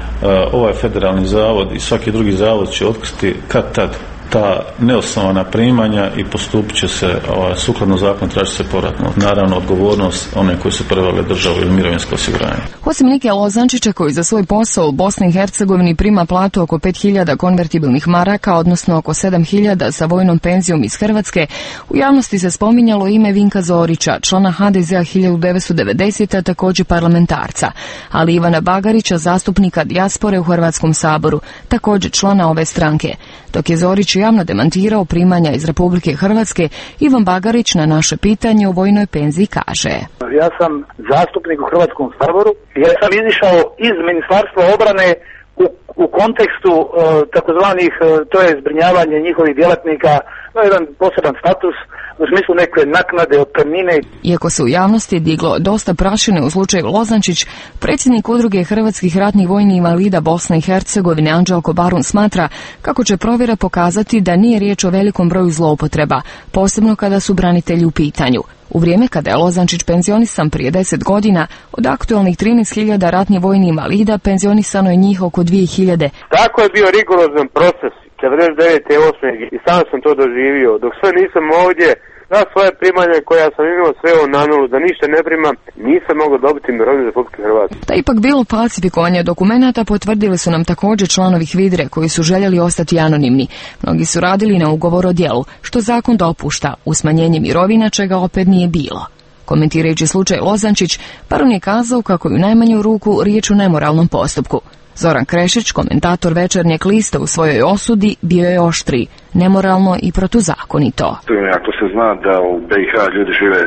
Ovaj federalni zavod i svaki drugi zavod će otkriti kad tad ta neosnovana primanja i postupit će se ovaj, sukladno zakonu, traži se povratno. Naravno, odgovornost one koji su prevale državu ili mirovinsko osiguranje. Osim Nike Lozančića, koji za svoj posao u Bosni i Hercegovini prima platu oko pet hiljada konvertibilnih maraka, odnosno oko sedam hiljada sa vojnom penzijom iz Hrvatske, u javnosti se spominjalo ime Vinka Zorića, člana ha de zea hiljadu devetsto devedesete. također parlamentarca, ali Ivana Bagarića, zastupnika dijaspore u Hrvatskom saboru, također člana ove stranke. Dok je Zorić javno demantirao primanja iz Republike Hrvatske, Ivan Bagarić na naše pitanje o vojnoj penziji kaže: Ja sam zastupnik u Hrvatskom saboru, ja sam izišao iz Ministarstva obrane u, u kontekstu uh, takozvanih, uh, to je zbrinjavanje njihovih djelatnika, no jedan poseban status u smislu neke naknade, otpremnine. Iako se u javnosti diglo dosta prašine u slučaju Lozančić, predsjednik Udruge hrvatskih ratnih vojnih invalida Bosne i Hercegovine Anđelko Barun smatra kako će provjera pokazati da nije riječ o velikom broju zloupotreba, posebno kada su branitelji u pitanju. U vrijeme kada je Lozančić penzionisan prije deset godina, od aktualnih trinaest hiljada ratnih vojnih invalida penzionisano je njih oko dvije hiljade. Tako je bio rigorozan proces četrdeset devete. osme i sam sam to doživio. Dok sve nisam ovdje, na svoje primanje koja sam imao sve o nanulu, da ništa ne primam, nisam mogao dobiti mirovinu za Republike Hrvatske. Da ipak bilo falsifikovanje dokumenata potvrdili su nam također članovi HVIDRE koji su željeli ostati anonimni. Mnogi su radili na ugovor o djelu, što zakon dopušta, u smanjenje mirovina čega opet nije bilo. Komentirajući slučaj Lozančić, Barun je kazao kako je u najmanju ruku riječ o nemoralnom postupku. Zoran Krešić, komentator Večernjeg lista, u svojoj osudi bio je oštriji, nemoralno i protuzakonito. Ako se zna da u be i ha ljudi žive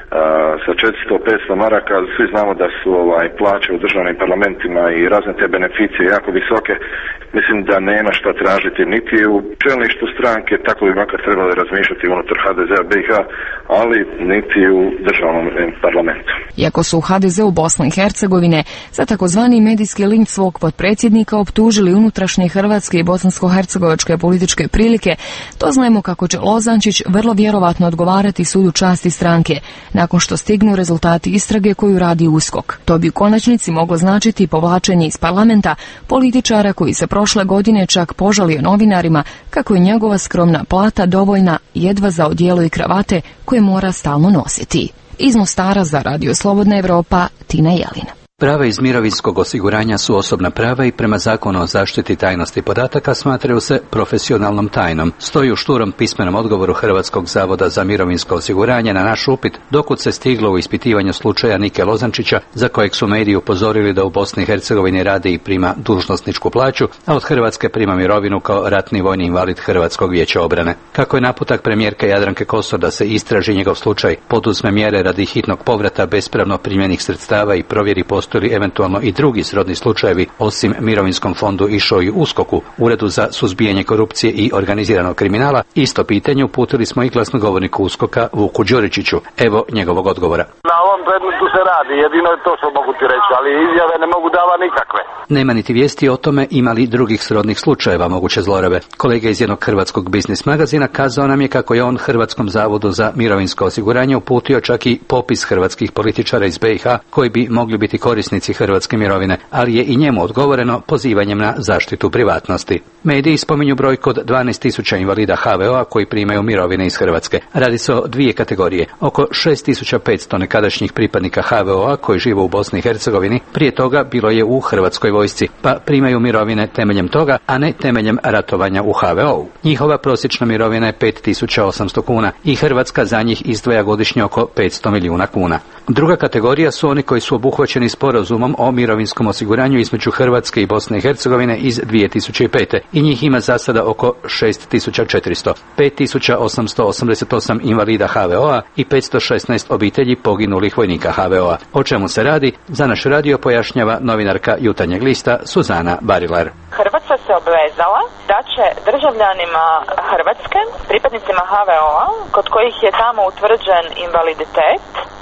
a, sa četiristo do petsto maraka, svi znamo da su ovaj, plaće u državnim parlamentima i razne te beneficije jako visoke, mislim da nema šta tražiti niti u čelništvu stranke, tako bi makar trebali razmišljati unutar ha de zea be i ha, ali niti u državnom parlamentu. Iako su u ha de zeu Bosne i Hercegovine za takozvani medijski linč svog potpredsjednika optužili unutrašnje hrvatske i bosansko-hercegovačke političke prilike, doznajemo kako će Lozančić vrlo vjerovatno odgovarati sudu časti stranke, nakon što stignu rezultati istrage koju radi USKOK. To bi u konačnici moglo značiti povlačenje iz parlamenta političara koji se prošle godine čak požalio novinarima kako je njegova skromna plata dovoljna jedva za odijelo i kravate koje mora stalno nositi. Iz Mostara za Radio Slobodna Evropa, Tina Jelin. Prava iz mirovinskog osiguranja su osobna prava i prema zakonu o zaštiti tajnosti podataka smatraju se profesionalnom tajnom. Stoji u šturom pismenom odgovoru Hrvatskog zavoda za mirovinsko osiguranje na naš upit, dokud se stiglo u ispitivanju slučaja Nike Lozančića, za kojeg su mediji upozorili da u Bosni i Hercegovini radi i prima dužnosničku plaću, a od Hrvatske prima mirovinu kao ratni vojni invalid Hrvatskog vijeća obrane. Kako je naputak premijerke Jadranke Kosor da se istraži njegov slučaj, poduzme mjere radi hitnog povrata bespravno primljenih sredstava i provjeri postoji ili eventualno i drugi srodni slučajevi, osim Mirovinskom fondu išao i USKOK-u, Uredu za suzbijanje korupcije i organiziranog kriminala, isto pitanje uputili smo i glasnogovorniku USKOK-a Vuku Đuričiću. Evo njegovog odgovora. Na ovom predmetu se radi, jedino je to što mogu ti reći, ali izjave ne mogu dava nikakve. Nema niti vijesti o tome ima li drugih srodnih slučajeva moguće zlorabe. Kolega iz jednog hrvatskog biznis magazina kazao nam je kako je on Hrvatskom zavodu za mirovinsko osiguranje uputio čak i popis hrvatskih političara iz be i ha koji bi mogli biti korisnici hrvatske mirovine, ali je i njemu odgovoreno pozivanjem na zaštitu privatnosti. Mediji spominju brojku od dvanaest tisuća invalida ha ve o-a koji primaju mirovine iz Hrvatske. Radi se o dvije kategorije. Oko šest tisuća petsto nekadašnjih pripadnika ha ve o-a koji žive u Bosni i Hercegovini prije toga bilo je u Hrvatskoj vojsci, pa primaju mirovine temeljem toga, a ne temeljem ratovanja u ha ve o-u. Njihova prosječna mirovina je pet tisuća osamsto kuna i Hrvatska za njih izdvaja godišnje oko petsto milijuna kuna. Druga kategorija su oni koji su obuhvaćeni sporazumom o mirovinskom osiguranju između Hrvatske i Bosne i Hercegovine iz dvije tisuće pete i njih ima za sada oko šest tisuća četiristo. pet tisuća osamsto osamdeset osam invalida ha ve o-a i petsto šesnaest obitelji poginulih vojnika ha ve o-a. O čemu se radi, za naš radio pojašnjava novinarka Jutarnjeg lista Suzana Barilar. Hrvatska se obvezala da će državljanima Hrvatske, pripadnicima ha ve o-a, kod kojih je tamo utvrđen invaliditet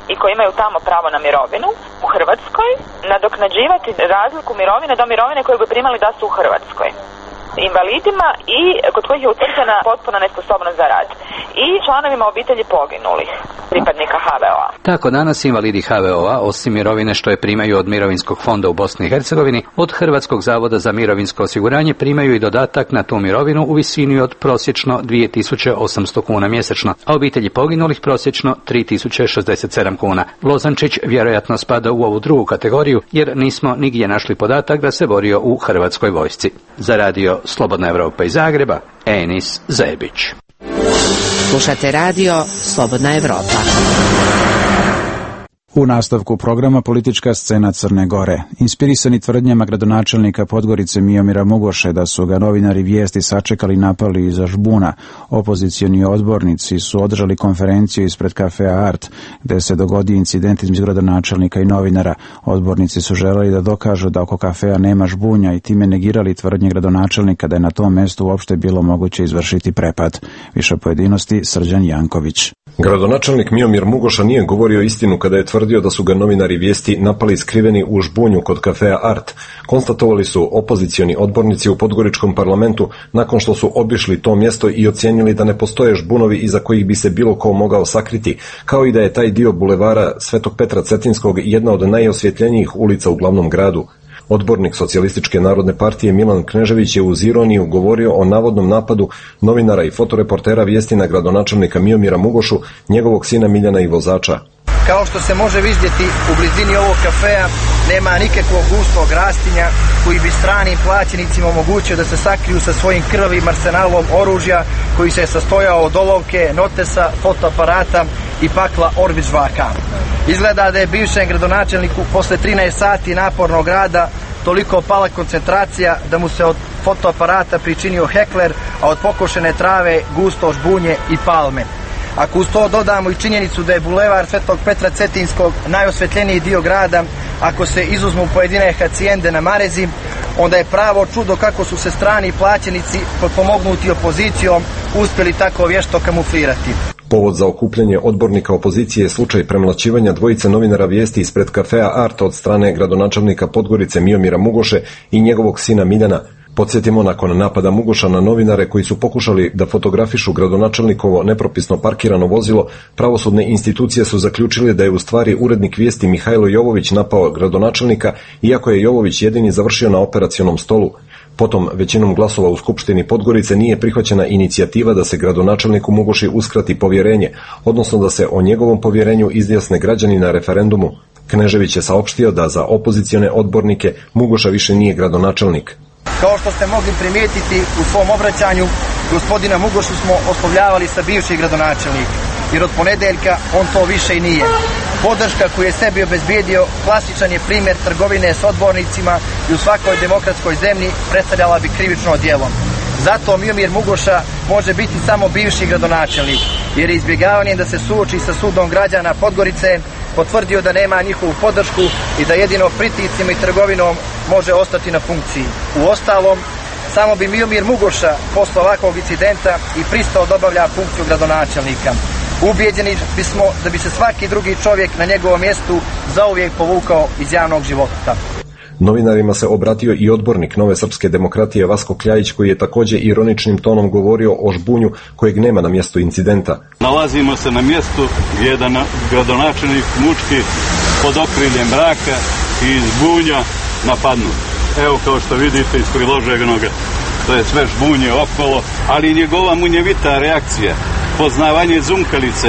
i koji imaju tamo pravo na mirovinu u Hrvatskoj nadoknađivati razliku mirovine do mirovine koju bi primali da su u Hrvatskoj. Invalidima i kod kojih je utvrđena potpuna nesposobnost za rad i članovima obitelji poginulih pripadnika H V O-a. Tako danas invalidi H V O-a, osim mirovine što je primaju od Mirovinskog fonda u Bosni i Hercegovini, od Hrvatskog zavoda za mirovinsko osiguranje primaju i dodatak na tu mirovinu u visini od prosječno dvije tisuće osamsto kuna mjesečno, a obitelji poginulih prosječno tri tisuće šezdeset sedam kuna. Lozančić vjerojatno spada u ovu drugu kategoriju jer nismo nigdje našli podatak da se borio u Hrvatskoj vojsci. Za radio Slobodna Evropa iz Zagreba, Enis Zebić. Slušate radio Slobodna Evropa. U nastavku programa politička scena Crne Gore. Inspirisani tvrdnjama gradonačelnika Podgorice Miomira Mugoše da su ga novinari Vijesti sačekali, napali iza žbuna, opozicioni odbornici su održali konferenciju ispred kafea Art, gde se dogodio incident između gradonačelnika i novinara. Odbornici su želeli da dokažu da oko kafea nema žbunja i time negirali tvrdnje gradonačelnika da je na tom mestu uopšte bilo moguće izvršiti prepad. Više pojedinosti Srđan Janković. Gradonačelnik Miomir Mugoša nije govorio istinu kada je tvrdio da su ga novinari Vijesti napali skriveni u žbunju kod kafea Art. Konstatovali su opozicioni odbornici u Podgoričkom parlamentu nakon što su obišli to mjesto i ocijenili da ne postoje žbunovi iza kojih bi se bilo ko mogao sakriti, kao i da je taj dio bulevara Svetog Petra Cetinskog jedna od najosvjetljenijih ulica u glavnom gradu. Odbornik Socijalističke narodne partije Milan Knežević je uz ironiju govorio o navodnom napadu novinara i fotoreportera Vijesti na gradonačelnika Miomira Mugošu, njegovog sina Miljana i vozača. Kao što se može vidjeti, u blizini ovog kafea nema nikakvog gustog rastinja koji bi stranim plaćenicima omogućio da se sakriju sa svojim krvavim arsenalom oružja koji se sastojao od olovke, notesa, fotoaparata i pakla Orvićvaka. Izgleda da je bivšem gradonačelniku posle trinaest sati napornog rada toliko pala koncentracija da mu se od fotoaparata pričinio hekler, a od pokošene trave gusto žbunje i palme. Ako uz to dodamo i činjenicu da je bulevar Svetog Petra Cetinskog najosvetljeniji dio grada, ako se izuzmu pojedine hacijende na Marezi, onda je pravo čudo kako su se strani plaćenici potpomognuti opozicijom uspjeli tako vješto kamuflirati. Povod za okupljanje odbornika opozicije je slučaj premlaćivanja dvojice novinara Vijesti ispred kafea Art od strane gradonačelnika Podgorice Miomira Mugoše i njegovog sina Miljana. Podsjetimo, nakon napada Mugoša na novinare koji su pokušali da fotografišu gradonačelnikovo nepropisno parkirano vozilo, pravosudne institucije su zaključile da je u stvari urednik Vijesti Mihajlo Jovović napao gradonačelnika, iako je Jovović jedini završio na operacionom stolu. Potom, većinom glasova u Skupštini Podgorice nije prihvaćena inicijativa da se gradonačelniku Mugoši uskrati povjerenje, odnosno da se o njegovom povjerenju izjasne građani na referendumu. Knežević je saopštio da za opozicione odbornike Mugoša više nije gradonačelnik. Kao što ste mogli primijetiti u svom obraćanju, gospodina Mugošu smo oslovljavali sa bivših gradonačelnika, jer od ponedeljka on to više i nije. Podrška koju je sebi obezbijedio klasičan je primjer trgovine s odbornicima i u svakoj demokratskoj zemlji predstavljala bi krivično djelo. Zato Miomir Mugoša može biti samo bivši gradonačelnik, jer je izbjegavanjem da se suoči sa sudom građana Podgorice potvrdio da nema njihovu podršku i da jedino pritiscima i trgovinom može ostati na funkciji. Uostalom, samo bi Miomir Mugoša posle ovakvog incidenta i pristao da obavlja funkciju gradonačelnika. Ubijeđeni bismo da bi se svaki drugi čovjek na njegovom mjestu zauvijek povukao iz javnog života. Novinarima se obratio i odbornik Nove srpske demokratije Vasko Kljajić, koji je također ironičnim tonom govorio o žbunju kojeg nema na mjestu incidenta. Nalazimo se na mjestu gdje je gradonačelnik mučki pod okriljem mraka i žbunja napadnut. Evo, kao što vidite iz priloženog, to je sve žbunje okolo, ali njegova munjevita reakcija, poznavanje zumkalice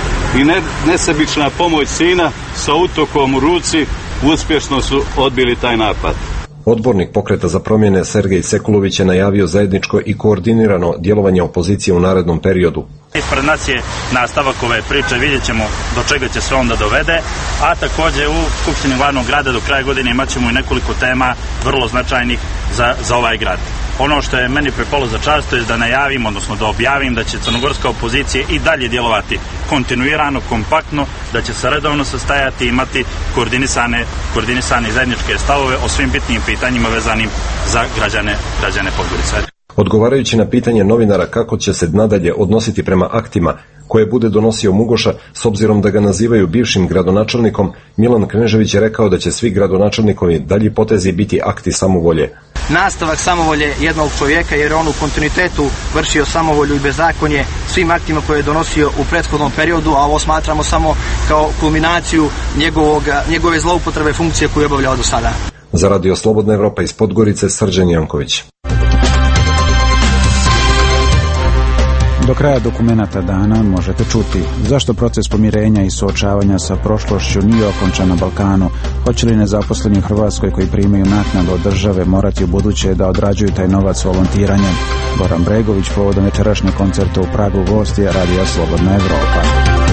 i nesebična pomoć sina sa utokom u ruci uspješno su odbili taj napad. Odbornik Pokreta za promjene Sergej Sekulović je najavio zajedničko i koordinirano djelovanje opozicije u narednom periodu. Ispred nas je nastavak ove priče, vidjet ćemo do čega će sve onda dovede, a također u Skupštini glavnog grada do kraja godine imat ćemo i nekoliko tema vrlo značajnih za, za ovaj grad. Ono što je meni pripalo za čast, to je da najavim, odnosno da objavim da će crnogorska opozicija i dalje djelovati kontinuirano, kompaktno, da će se redovno sastajati i imati koordinisane, koordinisane zajedničke stavove o svim bitnim pitanjima vezanim za građane, građane Podgorice. Odgovarajući na pitanje novinara kako će se nadalje odnositi prema aktima koje bude donosio Mugoša, s obzirom da ga nazivaju bivšim gradonačelnikom, Milan Knežević je rekao da će svi gradonačelnikovi dalji potezi biti akti samovolje. Nastavak samovolje jednog čovjeka, jer je on u kontinuitetu vršio samovolju i bezakonje svim aktima koje je donosio u prethodnom periodu, a ovo smatramo samo kao kulminaciju njegovog, njegove zloupotrebe funkcije koju je obavljao do sada. Za Radio Slobodna Evropa iz Podgorice, Srđan Janković. Do kraja dokumenata dana možete čuti zašto proces pomirenja i suočavanja sa prošlošću nije okončan na Balkanu, hoće li nezaposleni u Hrvatskoj koji primaju naknadu od države morati u buduće da odrađuju taj novac volontiranjem. Goran Bregović povodom večerašnjeg koncerta u Pragu gosti Radio Slobodna Evropa.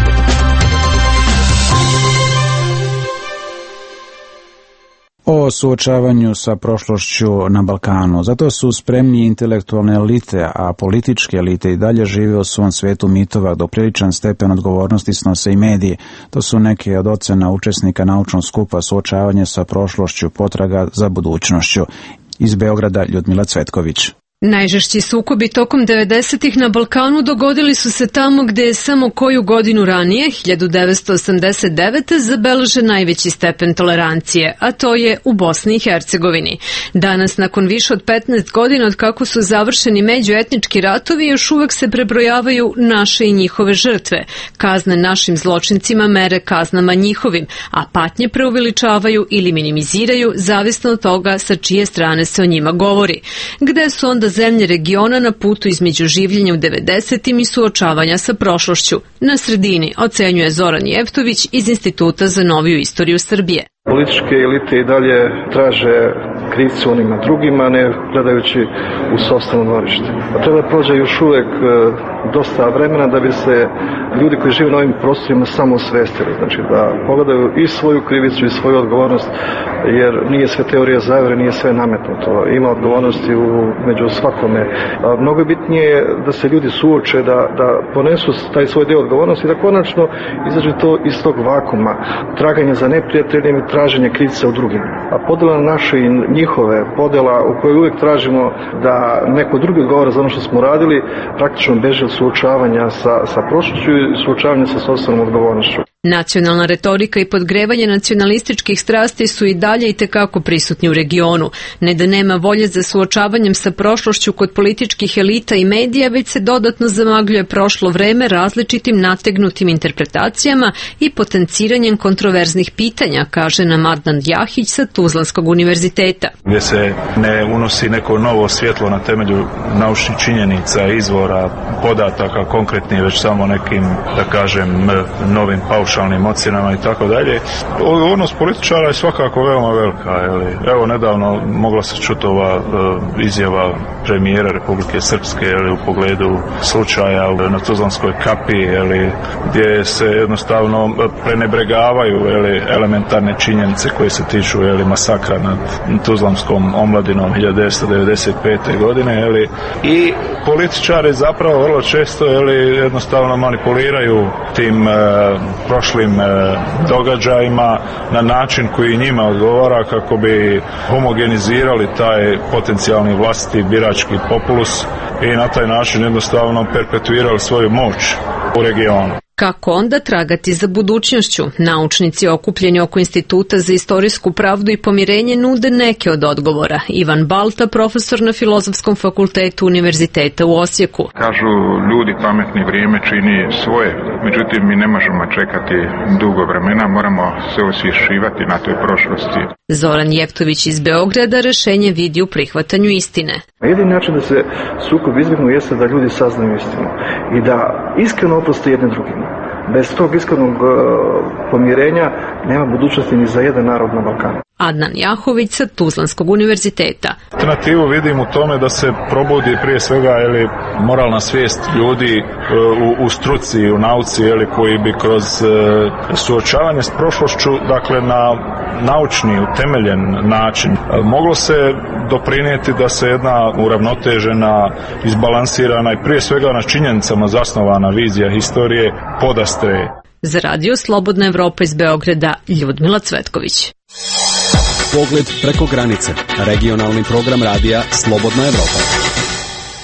O suočavanju sa prošlošću na Balkanu. Zato su spremni intelektualne elite, a političke elite i dalje žive u svom svetu mitova do priličan stepen odgovornosti snose i mediji. To su neke od ocena učesnika naučnog skupa suočavanje sa prošlošću, potraga za budućnošću. Iz Beograda Ljudmila Cvetković. Najžešći sukobi tokom devedesetih na Balkanu dogodili su se tamo gde je samo koju godinu ranije, hiljadu devetsto osamdeset devete. zabeležen najveći stepen tolerancije, a to je u Bosni i Hercegovini. Danas, nakon više od petnaest godina od kako su završeni međuetnički ratovi, još uvek se prebrojavaju naše i njihove žrtve. Kazne našim zločincima mere kaznama njihovim, a patnje preuveličavaju ili minimiziraju, zavisno od toga sa čije strane se o njima govori. Gde su onda zemlje regiona na putu između življenja u devedesetim i suočavanja sa prošlošću? Na sredini, ocenjuje Zoran Jeftović iz Instituta za noviju istoriju Srbije. Političke elite i dalje traže krivcu onima drugima, ne gledajući u sopstveno dvorište. A treba da prođe još uvek e, dosta vremena da bi se ljudi koji žive na ovim prostorima samo osvestili. Znači da pogledaju i svoju krivicu i svoju odgovornost, jer nije sve teorija zavere, nije sve nametnuto. Ima odgovornosti u, među svakome. A, mnogo bitnije je da se ljudi suoče, da, da ponesu taj svoj deo odgovornosti i da konačno izađe to iz tog vakuma. Traganje za neprijateljem i traženje krivca u drugim. A podela naše i njihove, podela u kojoj uvijek tražimo da neko drugi odgovara za ono što smo radili, praktično beže od suočavanja sa, sa prošlošću i suočavanja sa sopstvenom odgovornošću. Nacionalna retorika i podgrevanje nacionalističkih strasti su i dalje i tekako prisutni u regionu. Ne da nema volje za suočavanjem sa prošlošću kod političkih elita i medija, već se dodatno zamagljuje prošlo vreme različitim nategnutim interpretacijama i potenciranjem kontroverznih pitanja, kaže nam Adnan Jahić sa Tuzlanskog univerziteta. Gdje se ne unosi neko novo svjetlo na temelju naučnih činjenica, izvora, podataka konkretnih, već samo nekim, da kažem, novim paušalnim ocjenama i tako dalje. Odgovornost političara je svakako veoma velika. Jeli. Evo, nedavno mogla se čuti ova uh, izjava premijera Republike Srpske jeli, u pogledu slučaja na Tuzlanskoj kapi, jeli, gdje se jednostavno prenebregavaju jeli, elementarne činjenice koje se tiču jeli, masakra nad Tuzlanskom omladinom hiljadu devetsto devedeset pete. godine. Jeli. I političari zapravo vrlo često jeli, jednostavno manipuliraju tim uh, prošlim e, događajima na način koji njima odgovara kako bi homogenizirali taj potencijalni vlastiti birački populus i na taj način jednostavno perpetuirali svoju moć u regionu. Kako onda tragati za budućnošću? Naučnici okupljeni oko Instituta za istorijsku pravdu i pomirenje nude neke od odgovora. Ivan Balta, profesor na Filozofskom fakultetu Univerziteta u Osijeku. Kažu ljudi pametni, vrijeme čini svoje, međutim mi ne možemo čekati dugo vremena, moramo se osvješćivati na toj prošlosti. Zoran Jeftović iz Beograda rešenje vidi u prihvatanju istine. Jedini način da se sukob izbjegnu jeste da ljudi saznaju istinu i da iskreno oproste jedne drugima. Bez tog iskrenog uh, pomirenja nema budućnosti ni za jedan narod na Balkanu. Adnan Jahović sa Tuzlanskog univerziteta. Alternativu vidim u tome da se probudi prije svega jeli, moralna svijest ljudi u, u struci, u nauci, jeli, koji bi kroz uh, suočavanje s prošlošću, dakle na naučni, utemeljen način, uh, moglo se doprinijeti da se jedna uravnotežena, izbalansirana i prije svega na činjenicama zasnovana vizija historije podastre. Za Radio Slobodna Evropa iz Beograda, Ljudmila Cvetković. Pogled preko granice. Regionalni program radija Slobodna Evropa.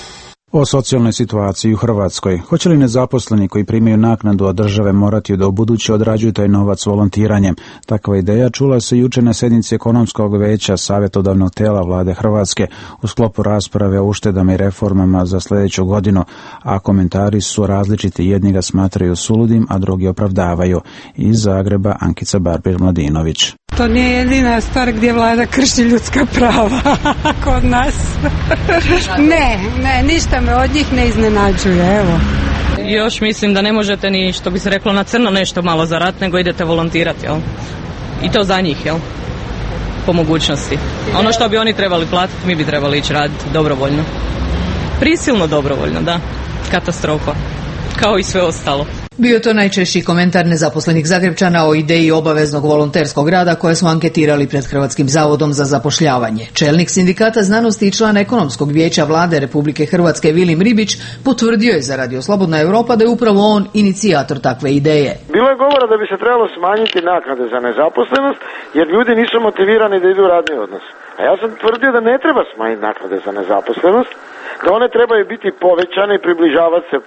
O socijalnoj situaciji u Hrvatskoj. Hoće li nezaposleni koji primaju naknadu od države morati da ubuduće odrađuju taj novac volontiranjem? Takva ideja čula se juče na sjednici Ekonomskog veća savjetodavnog tela Vlade Hrvatske u sklopu rasprave o uštedama i reformama za sljedeću godinu, a komentari su različiti. Jedni ga smatraju suludim, a drugi opravdavaju. Iz Zagreba Ankica Barbir-Mladinović. To nije jedina stvar gdje vlada krši ljudska prava kod nas. ne, ne, ništa me od njih ne iznenađuje, evo. Još mislim da ne možete ni, što bi se reklo, na crno nešto malo zaraditi, nego idete volontirati, jel? I to za njih, jel? Po mogućnosti. Ono što bi oni trebali platiti, mi bi trebali ići raditi dobrovoljno. Prisilno dobrovoljno, da. Katastrofa. Kao i sve ostalo. Bio to najčešći komentar nezaposlenih Zagrebčana o ideji obaveznog volonterskog rada koje smo anketirali pred Hrvatskim zavodom za zapošljavanje. Čelnik sindikata znanosti i član Ekonomskog vijeća Vlade Republike Hrvatske Vilim Ribić potvrdio je za Radio Slobodna Europa da je upravo on inicijator takve ideje. Bilo je govora da bi se trebalo smanjiti naknade za nezaposlenost jer ljudi nisu motivirani da idu u radni odnos. A ja sam tvrdio da ne treba smanjiti naknade za nezaposlenost, da one trebaju biti povećane i približavati se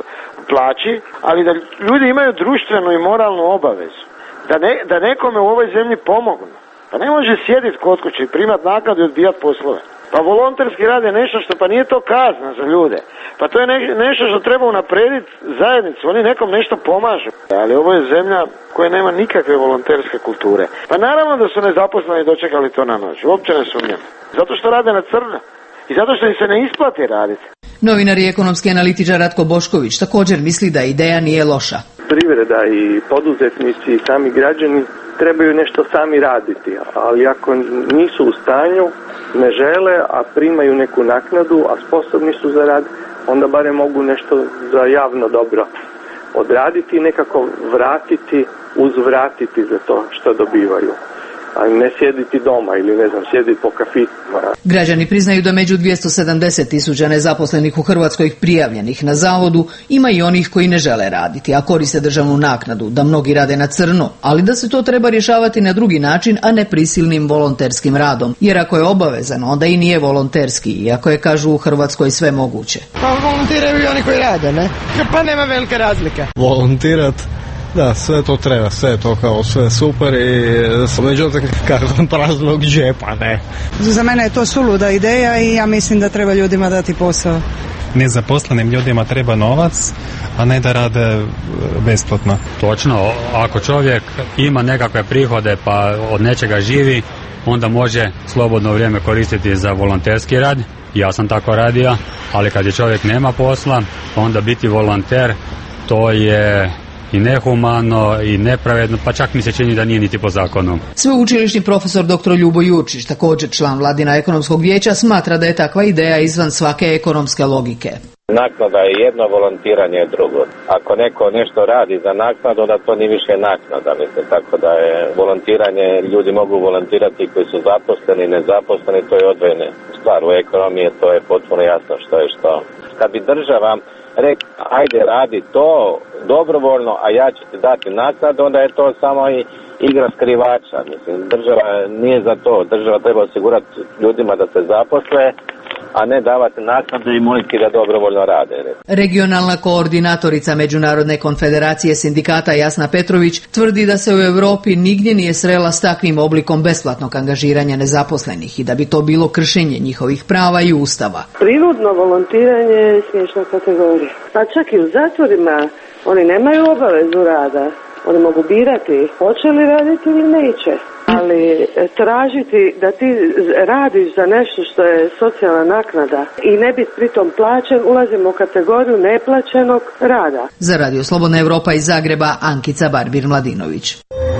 plaći, ali da ljudi imaju društvenu i moralnu obavezu, da, ne, da nekome u ovoj zemlji pomognu. Pa ne može sjediti kod kuće i primati naknadu i odbijati poslove. Pa volonterski rad je nešto što, pa nije to kazna za ljude. Pa to je ne, nešto što treba unaprijediti zajednicu, oni nekom nešto pomažu. Ali ovo je zemlja koja nema nikakve volonterske kulture. Pa naravno da su nezaposleni dočekali to na noć, uopće ne sumnjam. Zato što rade na crno. I zato što im se ne isplati raditi. Novinar i ekonomski analitičar Ratko Bošković također misli da ideja nije loša. Privreda i poduzetnici i sami građani trebaju nešto sami raditi, ali ako nisu u stanju, ne žele, a primaju neku naknadu, a sposobni su za rad, onda barem mogu nešto za javno dobro odraditi i nekako vratiti, uzvratiti za to što dobivaju. A ne sjediti doma ili ne znam, sjediti po kafićima. Građani priznaju da među dvjesto sedamdeset tisuća nezaposlenih u Hrvatskoj prijavljenih na zavodu ima i onih koji ne žele raditi, a koriste državnu naknadu, da mnogi rade na crno, ali da se to treba rješavati na drugi način, a ne prisilnim volonterskim radom. Jer ako je obavezano, onda i nije volonterski, iako je, kažu, u Hrvatskoj sve moguće. Pa volontiraju i oni koji rade, ne? Pa nema velike razlike. Volontirat, da, sve to treba, sve to kao sve super i međutim kako praznog džepa, ne. Za mene je to suluda ideja i ja mislim da treba ljudima dati posao. Nezaposlenim ljudima treba novac, a ne da rade besplatno. Točno, ako čovjek ima nekakve prihode pa od nečega živi, onda može slobodno vrijeme koristiti za volonterski rad. Ja sam tako radio, ali kad je čovjek nema posla, onda biti volonter, to je i nehumano i nepravedno, pa čak mi se čini da nije niti po zakonu. Sveučilišni profesor doktor Ljubo Jurčić, također član Vladina Ekonomskog vijeća, smatra da je takva ideja izvan svake ekonomske logike. Naknada je jedno, volontiranje je drugo. Ako neko nešto radi za naknadu, onda to nije više naknada, mislim, tako da je volontiranje, ljudi mogu volontirati koji su zaposleni, nezaposleni, to je odvojena stvar u ekonomiji, to je potpuno jasno što je što. Kad bi država rekla, ajde radi to dobrovoljno, a ja ću ti dati naknadu, onda je to samo i igra skrivača. Mislim, država nije za to. Država treba osigurati ljudima da se zaposle, a ne davati naknade i moliti da dobrovoljno rade. Regionalna koordinatorica Međunarodne konfederacije sindikata Jasna Petrović tvrdi da se u Europi nigdje nije srela s takvim oblikom besplatnog angažiranja nezaposlenih i da bi to bilo kršenje njihovih prava i ustava. Prinudno volontiranje je smiješna kategorija. Pa čak i u zatvorima oni nemaju obavezu rada. Oni mogu birati hoće li raditi ili neće. Ali tražiti da ti radiš za nešto što je socijalna naknada i ne biti pritom plaćen, ulazimo u kategoriju neplaćenog rada. Za Radio Slobodna Europa iz Zagreba, Ankica Barbir-Mladinović.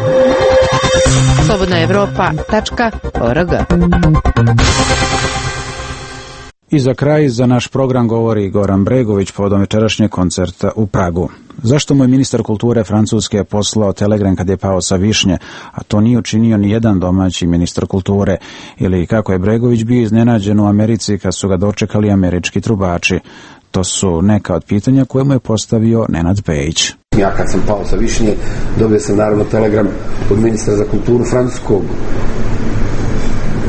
slobodna europa tačka org. I za kraj, za naš program govori Goran Bregović povodom večerašnjeg koncerta u Pragu. Zašto mu je ministar kulture Francuske poslao telegram kad je pao sa višnje, a to nije učinio ni jedan domaći ministar kulture? Ili kako je Bregović bio iznenađen u Americi kad su ga dočekali američki trubači? To su neka od pitanja koje mu je postavio Nenad Pejić. Ja kad sam pao sa višnje, dobio sam naravno telegram od ministra za kulturu francuskog,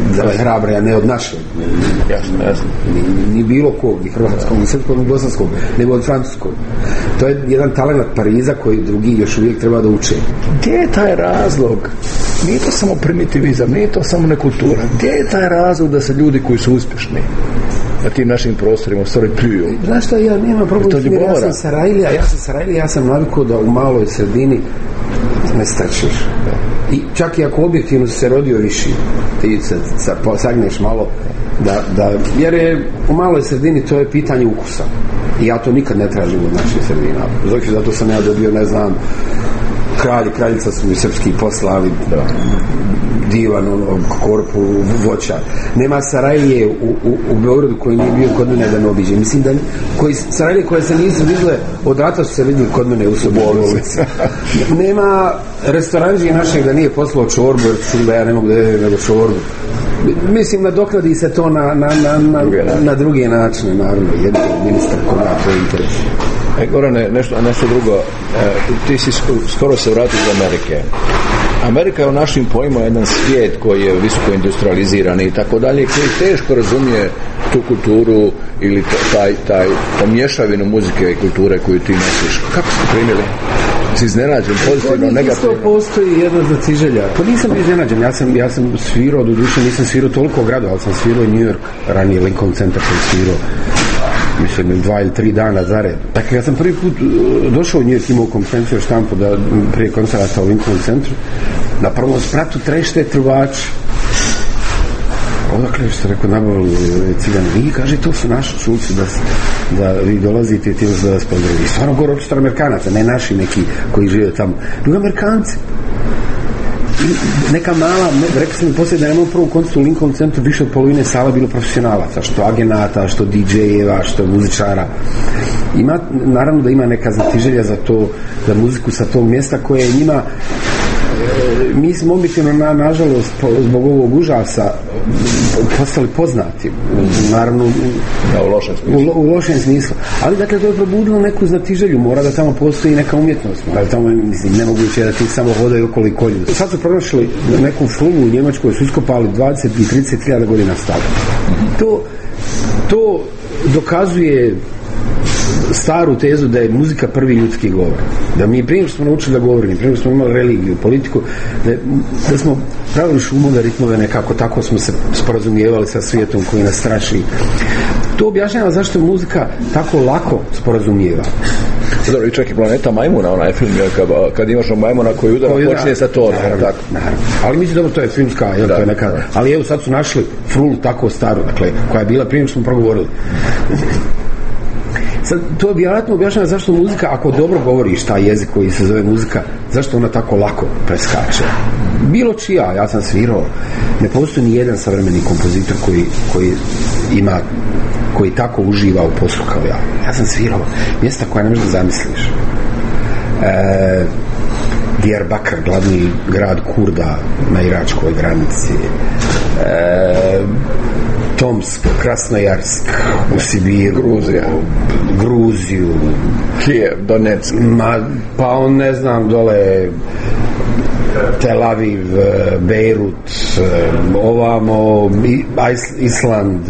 da je hrabra, a ne od naše. Jasno, jasno. Ni, ni bilo kog, ni hrvatskog, ni srpskog, ni bosanskog, nego od francuskog. To je jedan talent Pariza koji drugi još uvijek treba da uče. Gdje je taj razlog? Nije to samo primitivizam, nije to samo nekultura. Gdje je taj razlog da se ljudi koji su uspješni na tim našim prostorima u stvari pljuju? Znaš što, ja nemam problem, smjer, ja sam Sarajlija, ja sam Sarajlija, ja sam navikao da u maloj sredini ne strčiš. I čak i ako objektivno se rodio viši, ti se sagneš malo, da, da, jer je u maloj sredini to je pitanje ukusa. I ja to nikad ne tražim od naših sredina. Znači, zato sam ja dobio, ne znam, kralj i kraljica su mi srpski poslali, da, divan, ono, korpu, voća. Nema Sarajlije u, u, u Beogradu koji nije bio kod mene da ne obiđe. Mislim da koji, Sarajlije koje se nisu vidjele od rata su se vidjeli kod mene u Sobolnici. Nema restoranđije našeg da nije poslao čorbu, jer da ja ne mogu da jedem nego čorbu. Mislim, nadoknadi se to na, na, na, na, na druge načine, naravno, jedan ministar koga to interesuje. E, Gorane, nešto, nešto drugo, e, ti si skoro se vratio iz Amerike. Amerika je u našim pojmima jedan svijet koji je visoko industrializiran i tako dalje, koji teško razumije tu kulturu ili taj, taj pomješavinu muzike i kulture koju ti nosiš. Kako ste primili? Si iznenađen, pozitivno, negativno? Isto postoji jedna zaciželja. Pa nisam iznenađen, ja sam, ja sam svirao, do duše nisam svirao toliko grada, ali sam svirao i New York, ranije Lincoln Center sam svirao, mislim, dva ili tri dana za red. Dakle, ja sam prvi put došao u New York, imao konferenciju štampu da prije koncerata u Lincoln Centru, na prvom spratu trešte trubači. Odakle što rekao, nabavili cigani. Vi kaže, to su naši čulci da, da vi dolazite i ti da vas pozdravili. Stvarno gore očito Amerikanaca, ne naši neki koji žive tamo, nego Amerikanci. I neka mala, ne, rekao sam mi poslije da nema u prvom koncertu u Lincoln Centru više od polovine sala bilo profesionalaca, što agenata, što di džejeva, što muzičara. Ima, naravno da ima neka znatiželja za to, za muziku sa tog mjesta koje je njima, mi smo objektivno, na, nažalost, po, zbog ovog užasa postali poznati, naravno ja, u, lošem u, u lošem smislu, ali dakle to je probudilo neku znatiželju, mora da tamo postoji neka umjetnost, mora da tamo, mislim, nemoguće da ti samo hodaju okolo i kolju. Sad su pronašli neku fulu u Njemačkoj, su iskopali dvadeset i trideset hiljada godina stara. To, to dokazuje staru tezu da je muzika prvi ljudski govor. Da mi prije što smo naučili da govorimo, prije što smo imali religiju, politiku, da, da smo pravili šumove, ritmove nekako, tako smo se sporazumijevali sa svijetom koji nas straši. To objašnjava zašto je muzika tako lako sporazumijeva. Dobro, i čak i Planeta Majmuna, onaj film, kad, kad imaš Majmuna koji udara, koji počinje sa to. Naravno, tako. Naravno. Ali mislim, dobro, to je filmska, jel, da, to je neka, da. Ali evo sad su našli frulu tako staru, dakle, koja je bila prije što smo progovorili. Sad, to vjerojatno objašnjava zašto muzika, ako dobro govoriš taj jezik koji se zove muzika, zašto ona tako lako preskače. Bilo čija, ja sam svirao, ne postoji ni jedan savremeni kompozitor koji, koji ima, koji tako uživa u poslu kao ja. Ja sam svirao mjesta koja ne možeš da zamisliš. E, Diyarbakir, glavni grad Kurda na iračkoj granici. E, Tomsk, Krasnojarsk u Sibiru, Gruzija, Gruziju, Kijev, Donetsk, ma, pa on ne znam dole Tel Aviv, Beirut, ovamo Island,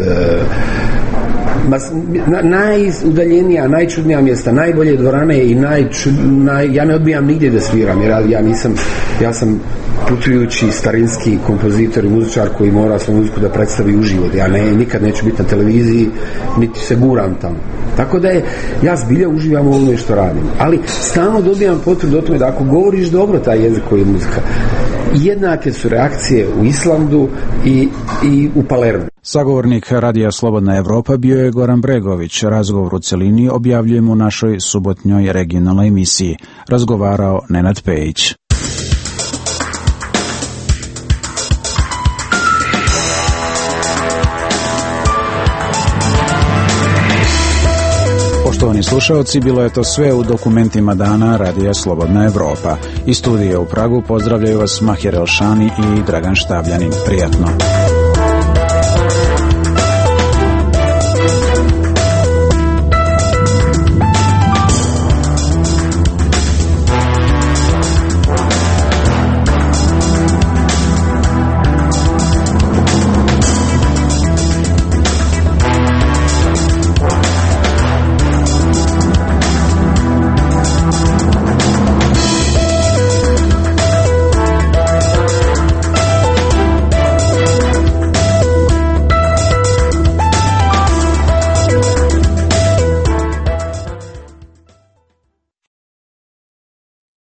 najudaljenija, najčudnija mjesta, najbolje dvorane i najčud, naj, ja ne odbijam nigdje da sviram, jer ja nisam, ja sam putujući starinski kompozitor i muzičar koji mora svoju muziku da predstavi uživo. Ja ne, nikad neću biti na televiziji, niti se guram tamo. Tako da je, ja zbilja uživam u ovome što radim. Ali stalno dobijam potvrdu o tome da ako govoriš dobro taj jezik koji je muzika, jednake su reakcije u Islandu i, i u Palermu. Sagovornik Radija Slobodna Evropa bio je Goran Bregović. Razgovor u celini objavljujemo u našoj subotnjoj regionalnoj emisiji. Razgovarao Nenad Pejić. Poštovani slušalci, bilo je to sve u dokumentima dana Radija Slobodna Evropa. Iz studija u Pragu pozdravljaju vas Mahir Elšani i Dragan Štavljanin. Prijatno.